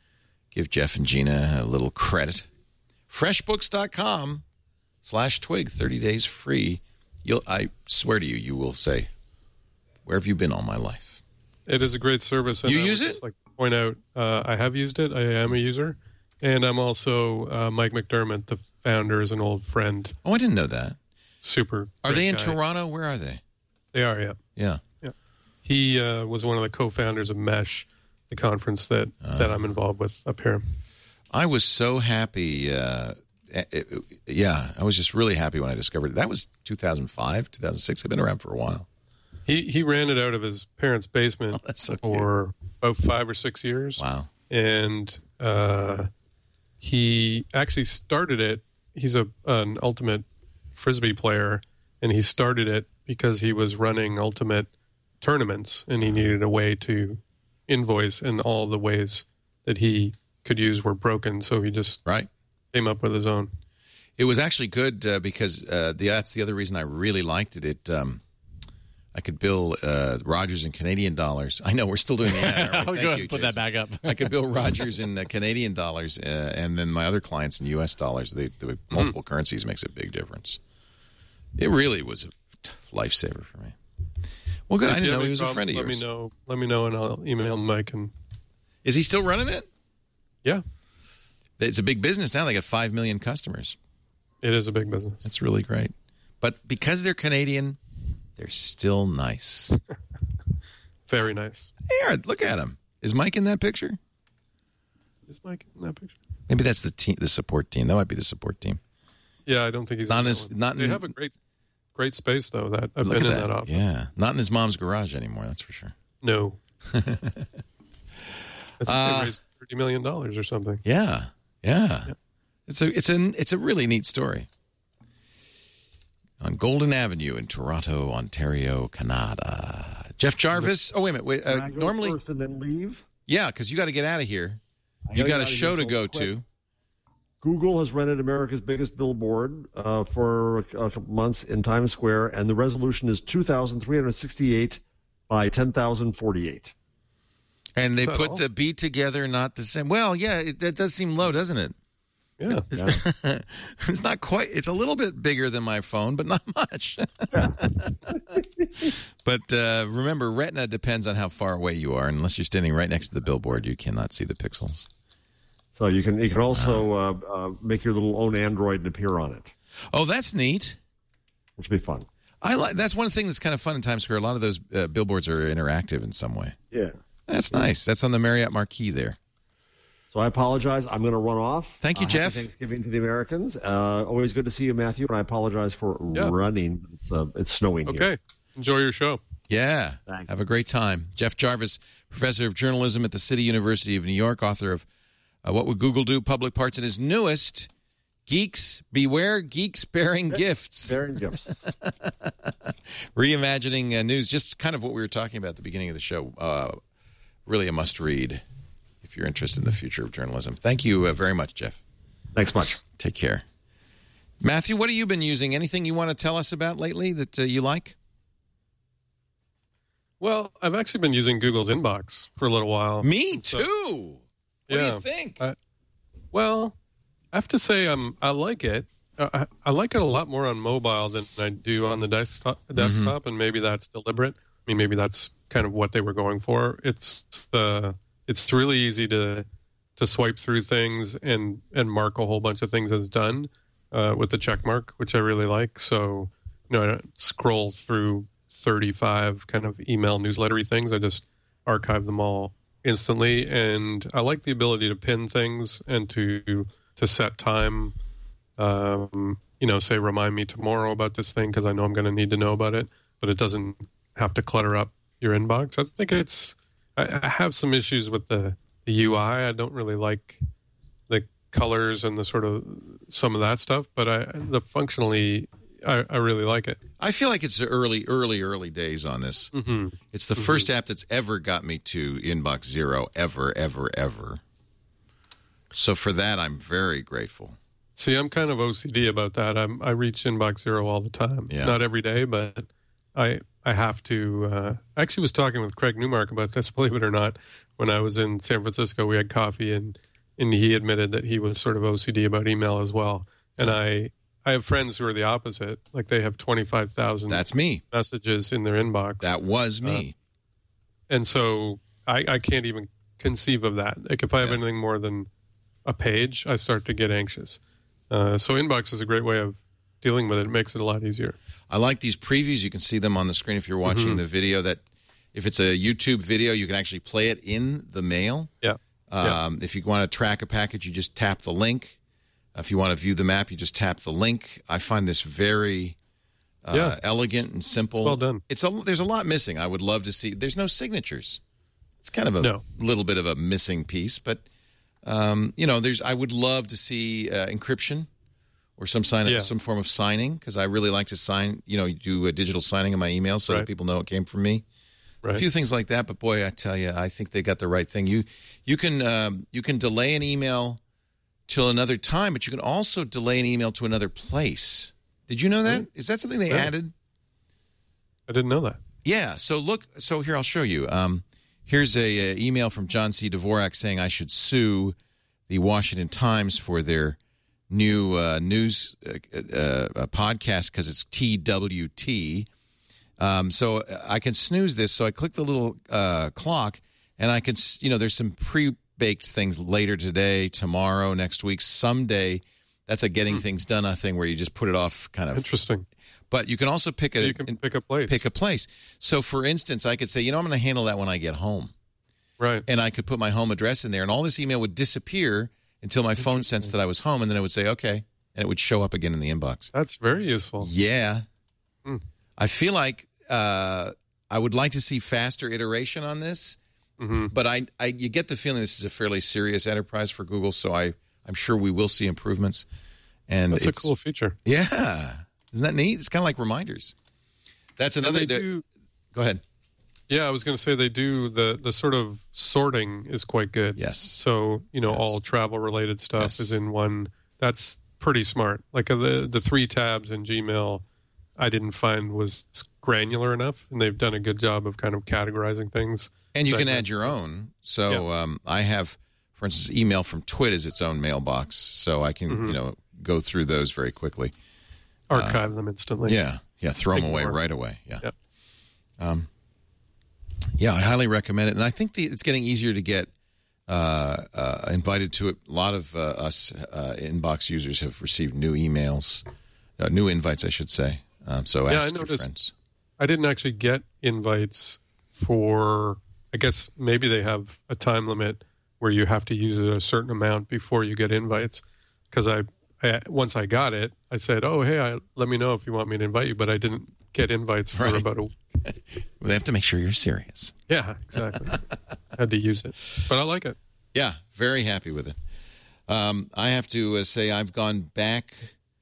give Jeff and Gina a little credit. FreshBooks.com slash twig, thirty days free. You'll, I swear to you, you will say, where have you been all my life? It is a great service. And you I use would it? Just like to point out, uh, I have used it. I am a user. And I'm also uh, Mike McDermott, the founder, is an old friend. Oh, I didn't know that. Super. Are they in guy. Toronto? Where are they? They are, yeah. Yeah. Yeah. He uh, was one of the co-founders of Mesh, the conference that, uh, that I'm involved with up here. I was so happy. Uh, it, it, yeah, I was just really happy when I discovered it. That was two thousand five, two thousand six. I've been around for a while. He he ran it out of his parents' basement oh, that's so for about five or six years. Wow. And uh, he actually started it. He's a an ultimate Frisbee player, and he started it because he was running ultimate tournaments, and he needed a way to invoice, and all the ways that he could use were broken, so he just right. came up with his own. It was actually good uh, because uh, the, that's the other reason I really liked it. It um, I could bill uh, Rogers in Canadian dollars. I know we're still doing the ad. I'll Thank go you, and put Jason. that back up. I could bill Rogers in uh, Canadian dollars, uh, and then my other clients in U S dollars. The, the multiple mm. currencies makes a big difference. It really was a lifesaver for me. Well, good. If I didn't know he was problems, a friend of let yours. Me know, let me know, and I'll email Mike. And is he still running it? Yeah. It's a big business now. They got five million customers. It is a big business. That's really great. But because they're Canadian, they're still nice. Very nice. Hey, look at him. Is Mike in that picture? Is Mike in that picture? Maybe that's the team, the support team. That might be the support team. Yeah, I don't think he's not in his. that Not they in, have a great, great space though. That I've look been at in that. that office. Yeah, not in his mom's garage anymore. That's for sure. No. I think Uh, they raised thirty million dollars or something. Yeah, yeah. Yeah. It's a it's a it's a really neat story. On Golden Avenue in Toronto, Ontario, Canada. Jeff Jarvis. Oh wait a minute. Wait. Uh, Can I go normally, first and then leave. yeah, because you got to get out of here. I You gotta got get a out of show here to go so quick. to. Google has rented America's biggest billboard uh, for a couple months in Times Square, and the resolution is two thousand three hundred sixty-eight by ten thousand forty-eight. And they Is that put all? the B together, not the same. Well, yeah, it, that does seem low, doesn't it? Yeah. Yeah. It's not quite. It's a little bit bigger than my phone, but not much. But uh, remember, Retina depends on how far away you are. Unless you're standing right next to the billboard, you cannot see the pixels. So you can you can also uh, uh, make your little own Android and appear on it, Oh, that's neat. which would be fun. I like. That's one thing that's kind of fun in Times Square. A lot of those uh, billboards are interactive in some way. Yeah. That's nice. That's on the Marriott Marquis there. So I apologize. I'm going to run off. Thank you, Uh, happy Jeff. Thanksgiving to the Americans. Uh, always good to see you, Matthew. And I apologize for Yeah. running. It's, uh, it's snowing here. Okay. Enjoy your show. Yeah. Thank Have a great time. Jeff Jarvis, professor of journalism at the City University of New York, author of uh, What Would Google Do? Public Parts, and his newest, Geeks Beware Geeks Bearing Gifts. Bearing gifts. Reimagining uh, news, just kind of what we were talking about at the beginning of the show. Uh, really a must read if you're interested in the future of journalism. Thank you uh, very much, Jeff. Thanks much. Take care. Matthew, what have you been using? Anything you want to tell us about lately that uh, you like? Well, I've actually been using Google's Inbox for a little while. Me So- too. What yeah. do you think? I, well, I have to say um, I like it. I, I like it a lot more on mobile than I do on the desktop, desktop, and maybe that's deliberate. I mean, maybe that's kind of what they were going for. It's uh, it's really easy to to swipe through things and and mark a whole bunch of things as done uh, with the check mark, which I really like. So, you know, I don't scroll through thirty-five kind of email newslettery things. I just archive them all instantly, and I like the ability to pin things and to to set time. Um, you know, say remind me tomorrow about this thing because I know I'm going to need to know about it, but it doesn't have to clutter up your inbox. I think it's. I, I have some issues with the, the U I. I don't really like the colors and the sort of some of that stuff, but I the functionally. I, I really like it. I feel like it's the early, early, early days on this. Mm-hmm. It's the mm-hmm. first app that's ever got me to Inbox Zero, ever, ever, ever. So for that, I'm very grateful. See, I'm kind of O C D about that. I'm, I reach Inbox Zero all the time. Yeah. Not every day, but I I have to. Uh, I actually was talking with Craig Newmark about this, believe it or not. When I was in San Francisco, we had coffee in, and he admitted that he was sort of O C D about email as well. And I, I have friends who are the opposite. Like they have twenty-five thousand That's me. messages in their inbox. That was me. Uh, and so I, I can't even conceive of that. Like if I have Yeah. anything more than a page, I start to get anxious. Uh, so inbox is a great way of dealing with it. It makes it a lot easier. I like these previews. You can see them on the screen if you're watching Mm-hmm. the video. That if it's a YouTube video, you can actually play it in the mail. Yeah. Um, If you want to track a package, you just tap the link. If you want to view the map, you just tap the link. I find this very uh, Yeah. elegant and simple. Well done. It's a, there's a lot missing. I would love to see. There's no signatures. It's kind of a No. little bit of a missing piece, but um, you know, there's. I would love to see uh, encryption or some sign, Yeah. some form of signing, because I really like to sign. You know, you do a digital signing in my email so that Right. people know it came from me. Right. A few things like that, but boy, I tell you, I think they got the right thing. You you can um, you can delay an email till another time, but you can also delay an email to another place. Did you know that? Is that something they Yeah. added? I didn't know that. Yeah. So look. So here, I'll show you. Um, here's a, a email from John C. Dvorak saying I should sue the Washington Times for their new uh, news uh, uh, podcast because it's T W T. Um, so I can snooze this. So I click the little uh, clock, and I can, you know, there's some pre-baked things later today, tomorrow, next week, someday. That's a getting Hmm. things done thing where you just put it off, kind of. Interesting. But you can also pick a You can pick a place. pick a place. So, for instance, I could say, you know, I'm going to handle that when I get home, Right. and I could put my home address in there, and all this email would disappear until my phone sensed that I was home, and then it would say, okay, and it would show up again in the inbox. That's very useful. Yeah. Hmm. I feel like uh, I would like to see faster iteration on this, hmm but I, I you get the feeling this is a fairly serious enterprise for Google, so I, I'm sure we will see improvements. And That's a it's, cool feature. Yeah. Isn't that neat? It's kind of like reminders. That's And another. they do, Go ahead. yeah, I was going to say they do the the sort of sorting is quite good. Yes. So you know, Yes. all travel related stuff Yes. is in one. That's pretty smart. Like uh, the the three tabs in Gmail, I didn't find was granular enough, and they've done a good job of kind of categorizing things. And you can Segment. add your own. So um, I have, for instance, email from Twit is its own mailbox, so I can Mhm. you know go through those very quickly. Archive them instantly. Yeah, yeah, throw them away Ignore. right away. Yeah, Yep. um, yeah, I highly recommend it, and I think the, it's getting easier to get uh, uh, invited to it. A lot of uh, us uh, inbox users have received new emails, uh, new invites, I should say. Um, so Yeah, I ask your noticed- friends. I didn't actually get invites for. I guess maybe they have a time limit where you have to use it a certain amount before you get invites. Because I, I once I got it, I said, "Oh, hey, I, let me know if you want me to invite you." But I didn't get invites for Right. about a. They have to make sure you're serious. Yeah, exactly. Had to use it, but I like it. Yeah, very happy with it. Um, I have to uh, say I've gone back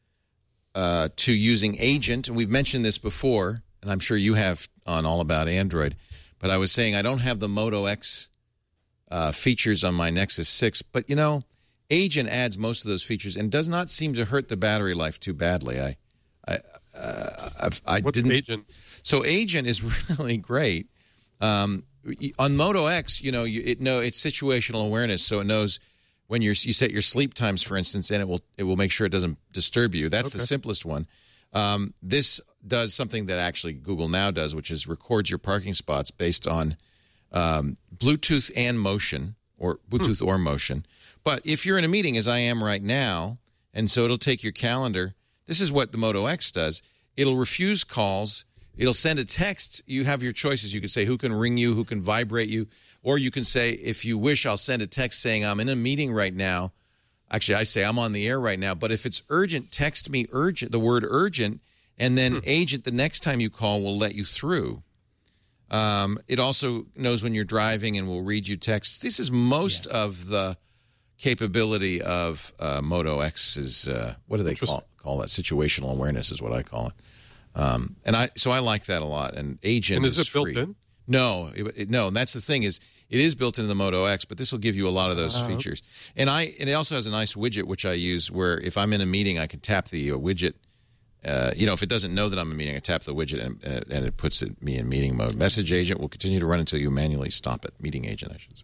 uh, to using Agent, and we've mentioned this before, and I'm sure you have on All About Android, but I was saying I don't have the Moto X uh, features on my Nexus six, but, you know, Agent adds most of those features and does not seem to hurt the battery life too badly. I, I, uh, I've, I What's didn't. Agent? So Agent is really great. Um, on Moto X, you know, you, it know it's situational awareness, so it knows when you're you set your sleep times, for instance, and it will it will make sure it doesn't disturb you. That's the Okay. simplest one. Um, this does something that actually Google Now does, which is records your parking spots based on um, Bluetooth and motion, or Bluetooth or motion. But if you're in a meeting, as I am right now, and so it'll take your calendar. This is what the Moto X does. It'll refuse calls. It'll send a text. You have your choices. You can say who can ring you, who can vibrate you, or you can say, if you wish, I'll send a text saying I'm in a meeting right now. Actually, I say I'm on the air right now. But if it's urgent, text me urgent, the word urgent, and then Hmm. Agent the next time you call will let you through. Um, it also knows when you're driving and will read you texts. This is most of the capability of uh, Moto X's, uh, what do they call call that? Situational awareness is what I call it. Um, and I so I like that a lot. And Agent And is it built free. in? No, it, it- no. And that's the thing is it is built into the Moto X, but this will give you a lot of those Uh, features. And I and it also has a nice widget which I use where if I'm in a meeting, I can tap the uh, widget. Uh, you know, if it doesn't know that I'm in a meeting, I tap the widget and, and, it, and it puts it, me in meeting mode. Message Agent will continue to run until you manually stop it. Meeting Agent, I should say.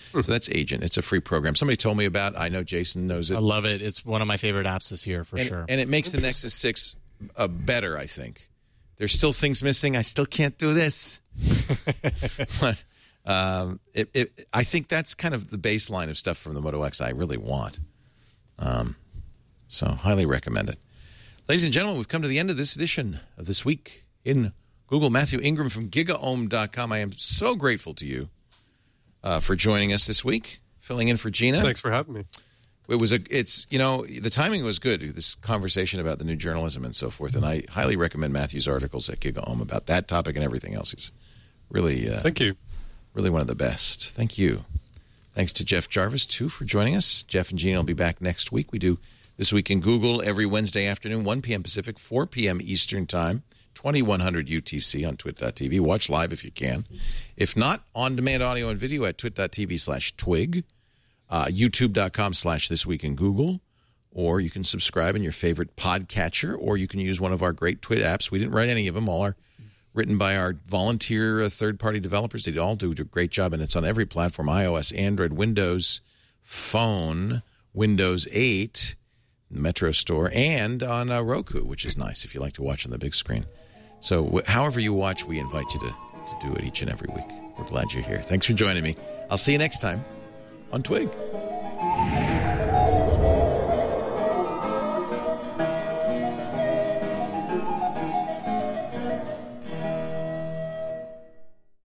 So that's Agent. It's a free program. Somebody told me about it. I know Jason knows it. I love it. It's one of my favorite apps this year, for and, sure. And it makes the Nexus six uh, better, I think. There's still things missing. I still can't do this. But um, it, it, I think that's kind of the baseline of stuff from the Moto X I really want. Um, so highly recommend it. Ladies and gentlemen, we've come to the end of this edition of This Week in Google. Matthew Ingram from gigaohm dot com. I am so grateful to you uh, for joining us this week, filling in for Gina. Thanks for having me. It was a, it's, you know, the timing was good, this conversation about the new journalism and so forth. And I highly recommend Matthew's articles at GigaOM about that topic and everything else. He's really, uh, thank you. Really one of the best. Thank you. Thanks to Jeff Jarvis, too, for joining us. Jeff and Gina will be back next week. We do This Week in Google every Wednesday afternoon, one p.m. Pacific, four p.m. Eastern Time, twenty-one hundred U T C on twit dot t v. Watch live if you can. If not, on-demand audio and video at twit dot t v slash twig, uh, youtube dot com slash This Week in Google, or you can subscribe in your favorite podcatcher, or you can use one of our great Twit apps. We didn't write any of them. All are written by our volunteer uh, third-party developers. They all do a great job, and it's on every platform, iOS, Android, Windows, Phone, Windows eight, Metro Store, and on uh, Roku, which is nice if you like to watch on the big screen. So wh- however you watch, we invite you to, to do it each and every week. We're glad you're here. Thanks for joining me. I'll see you next time on Twig.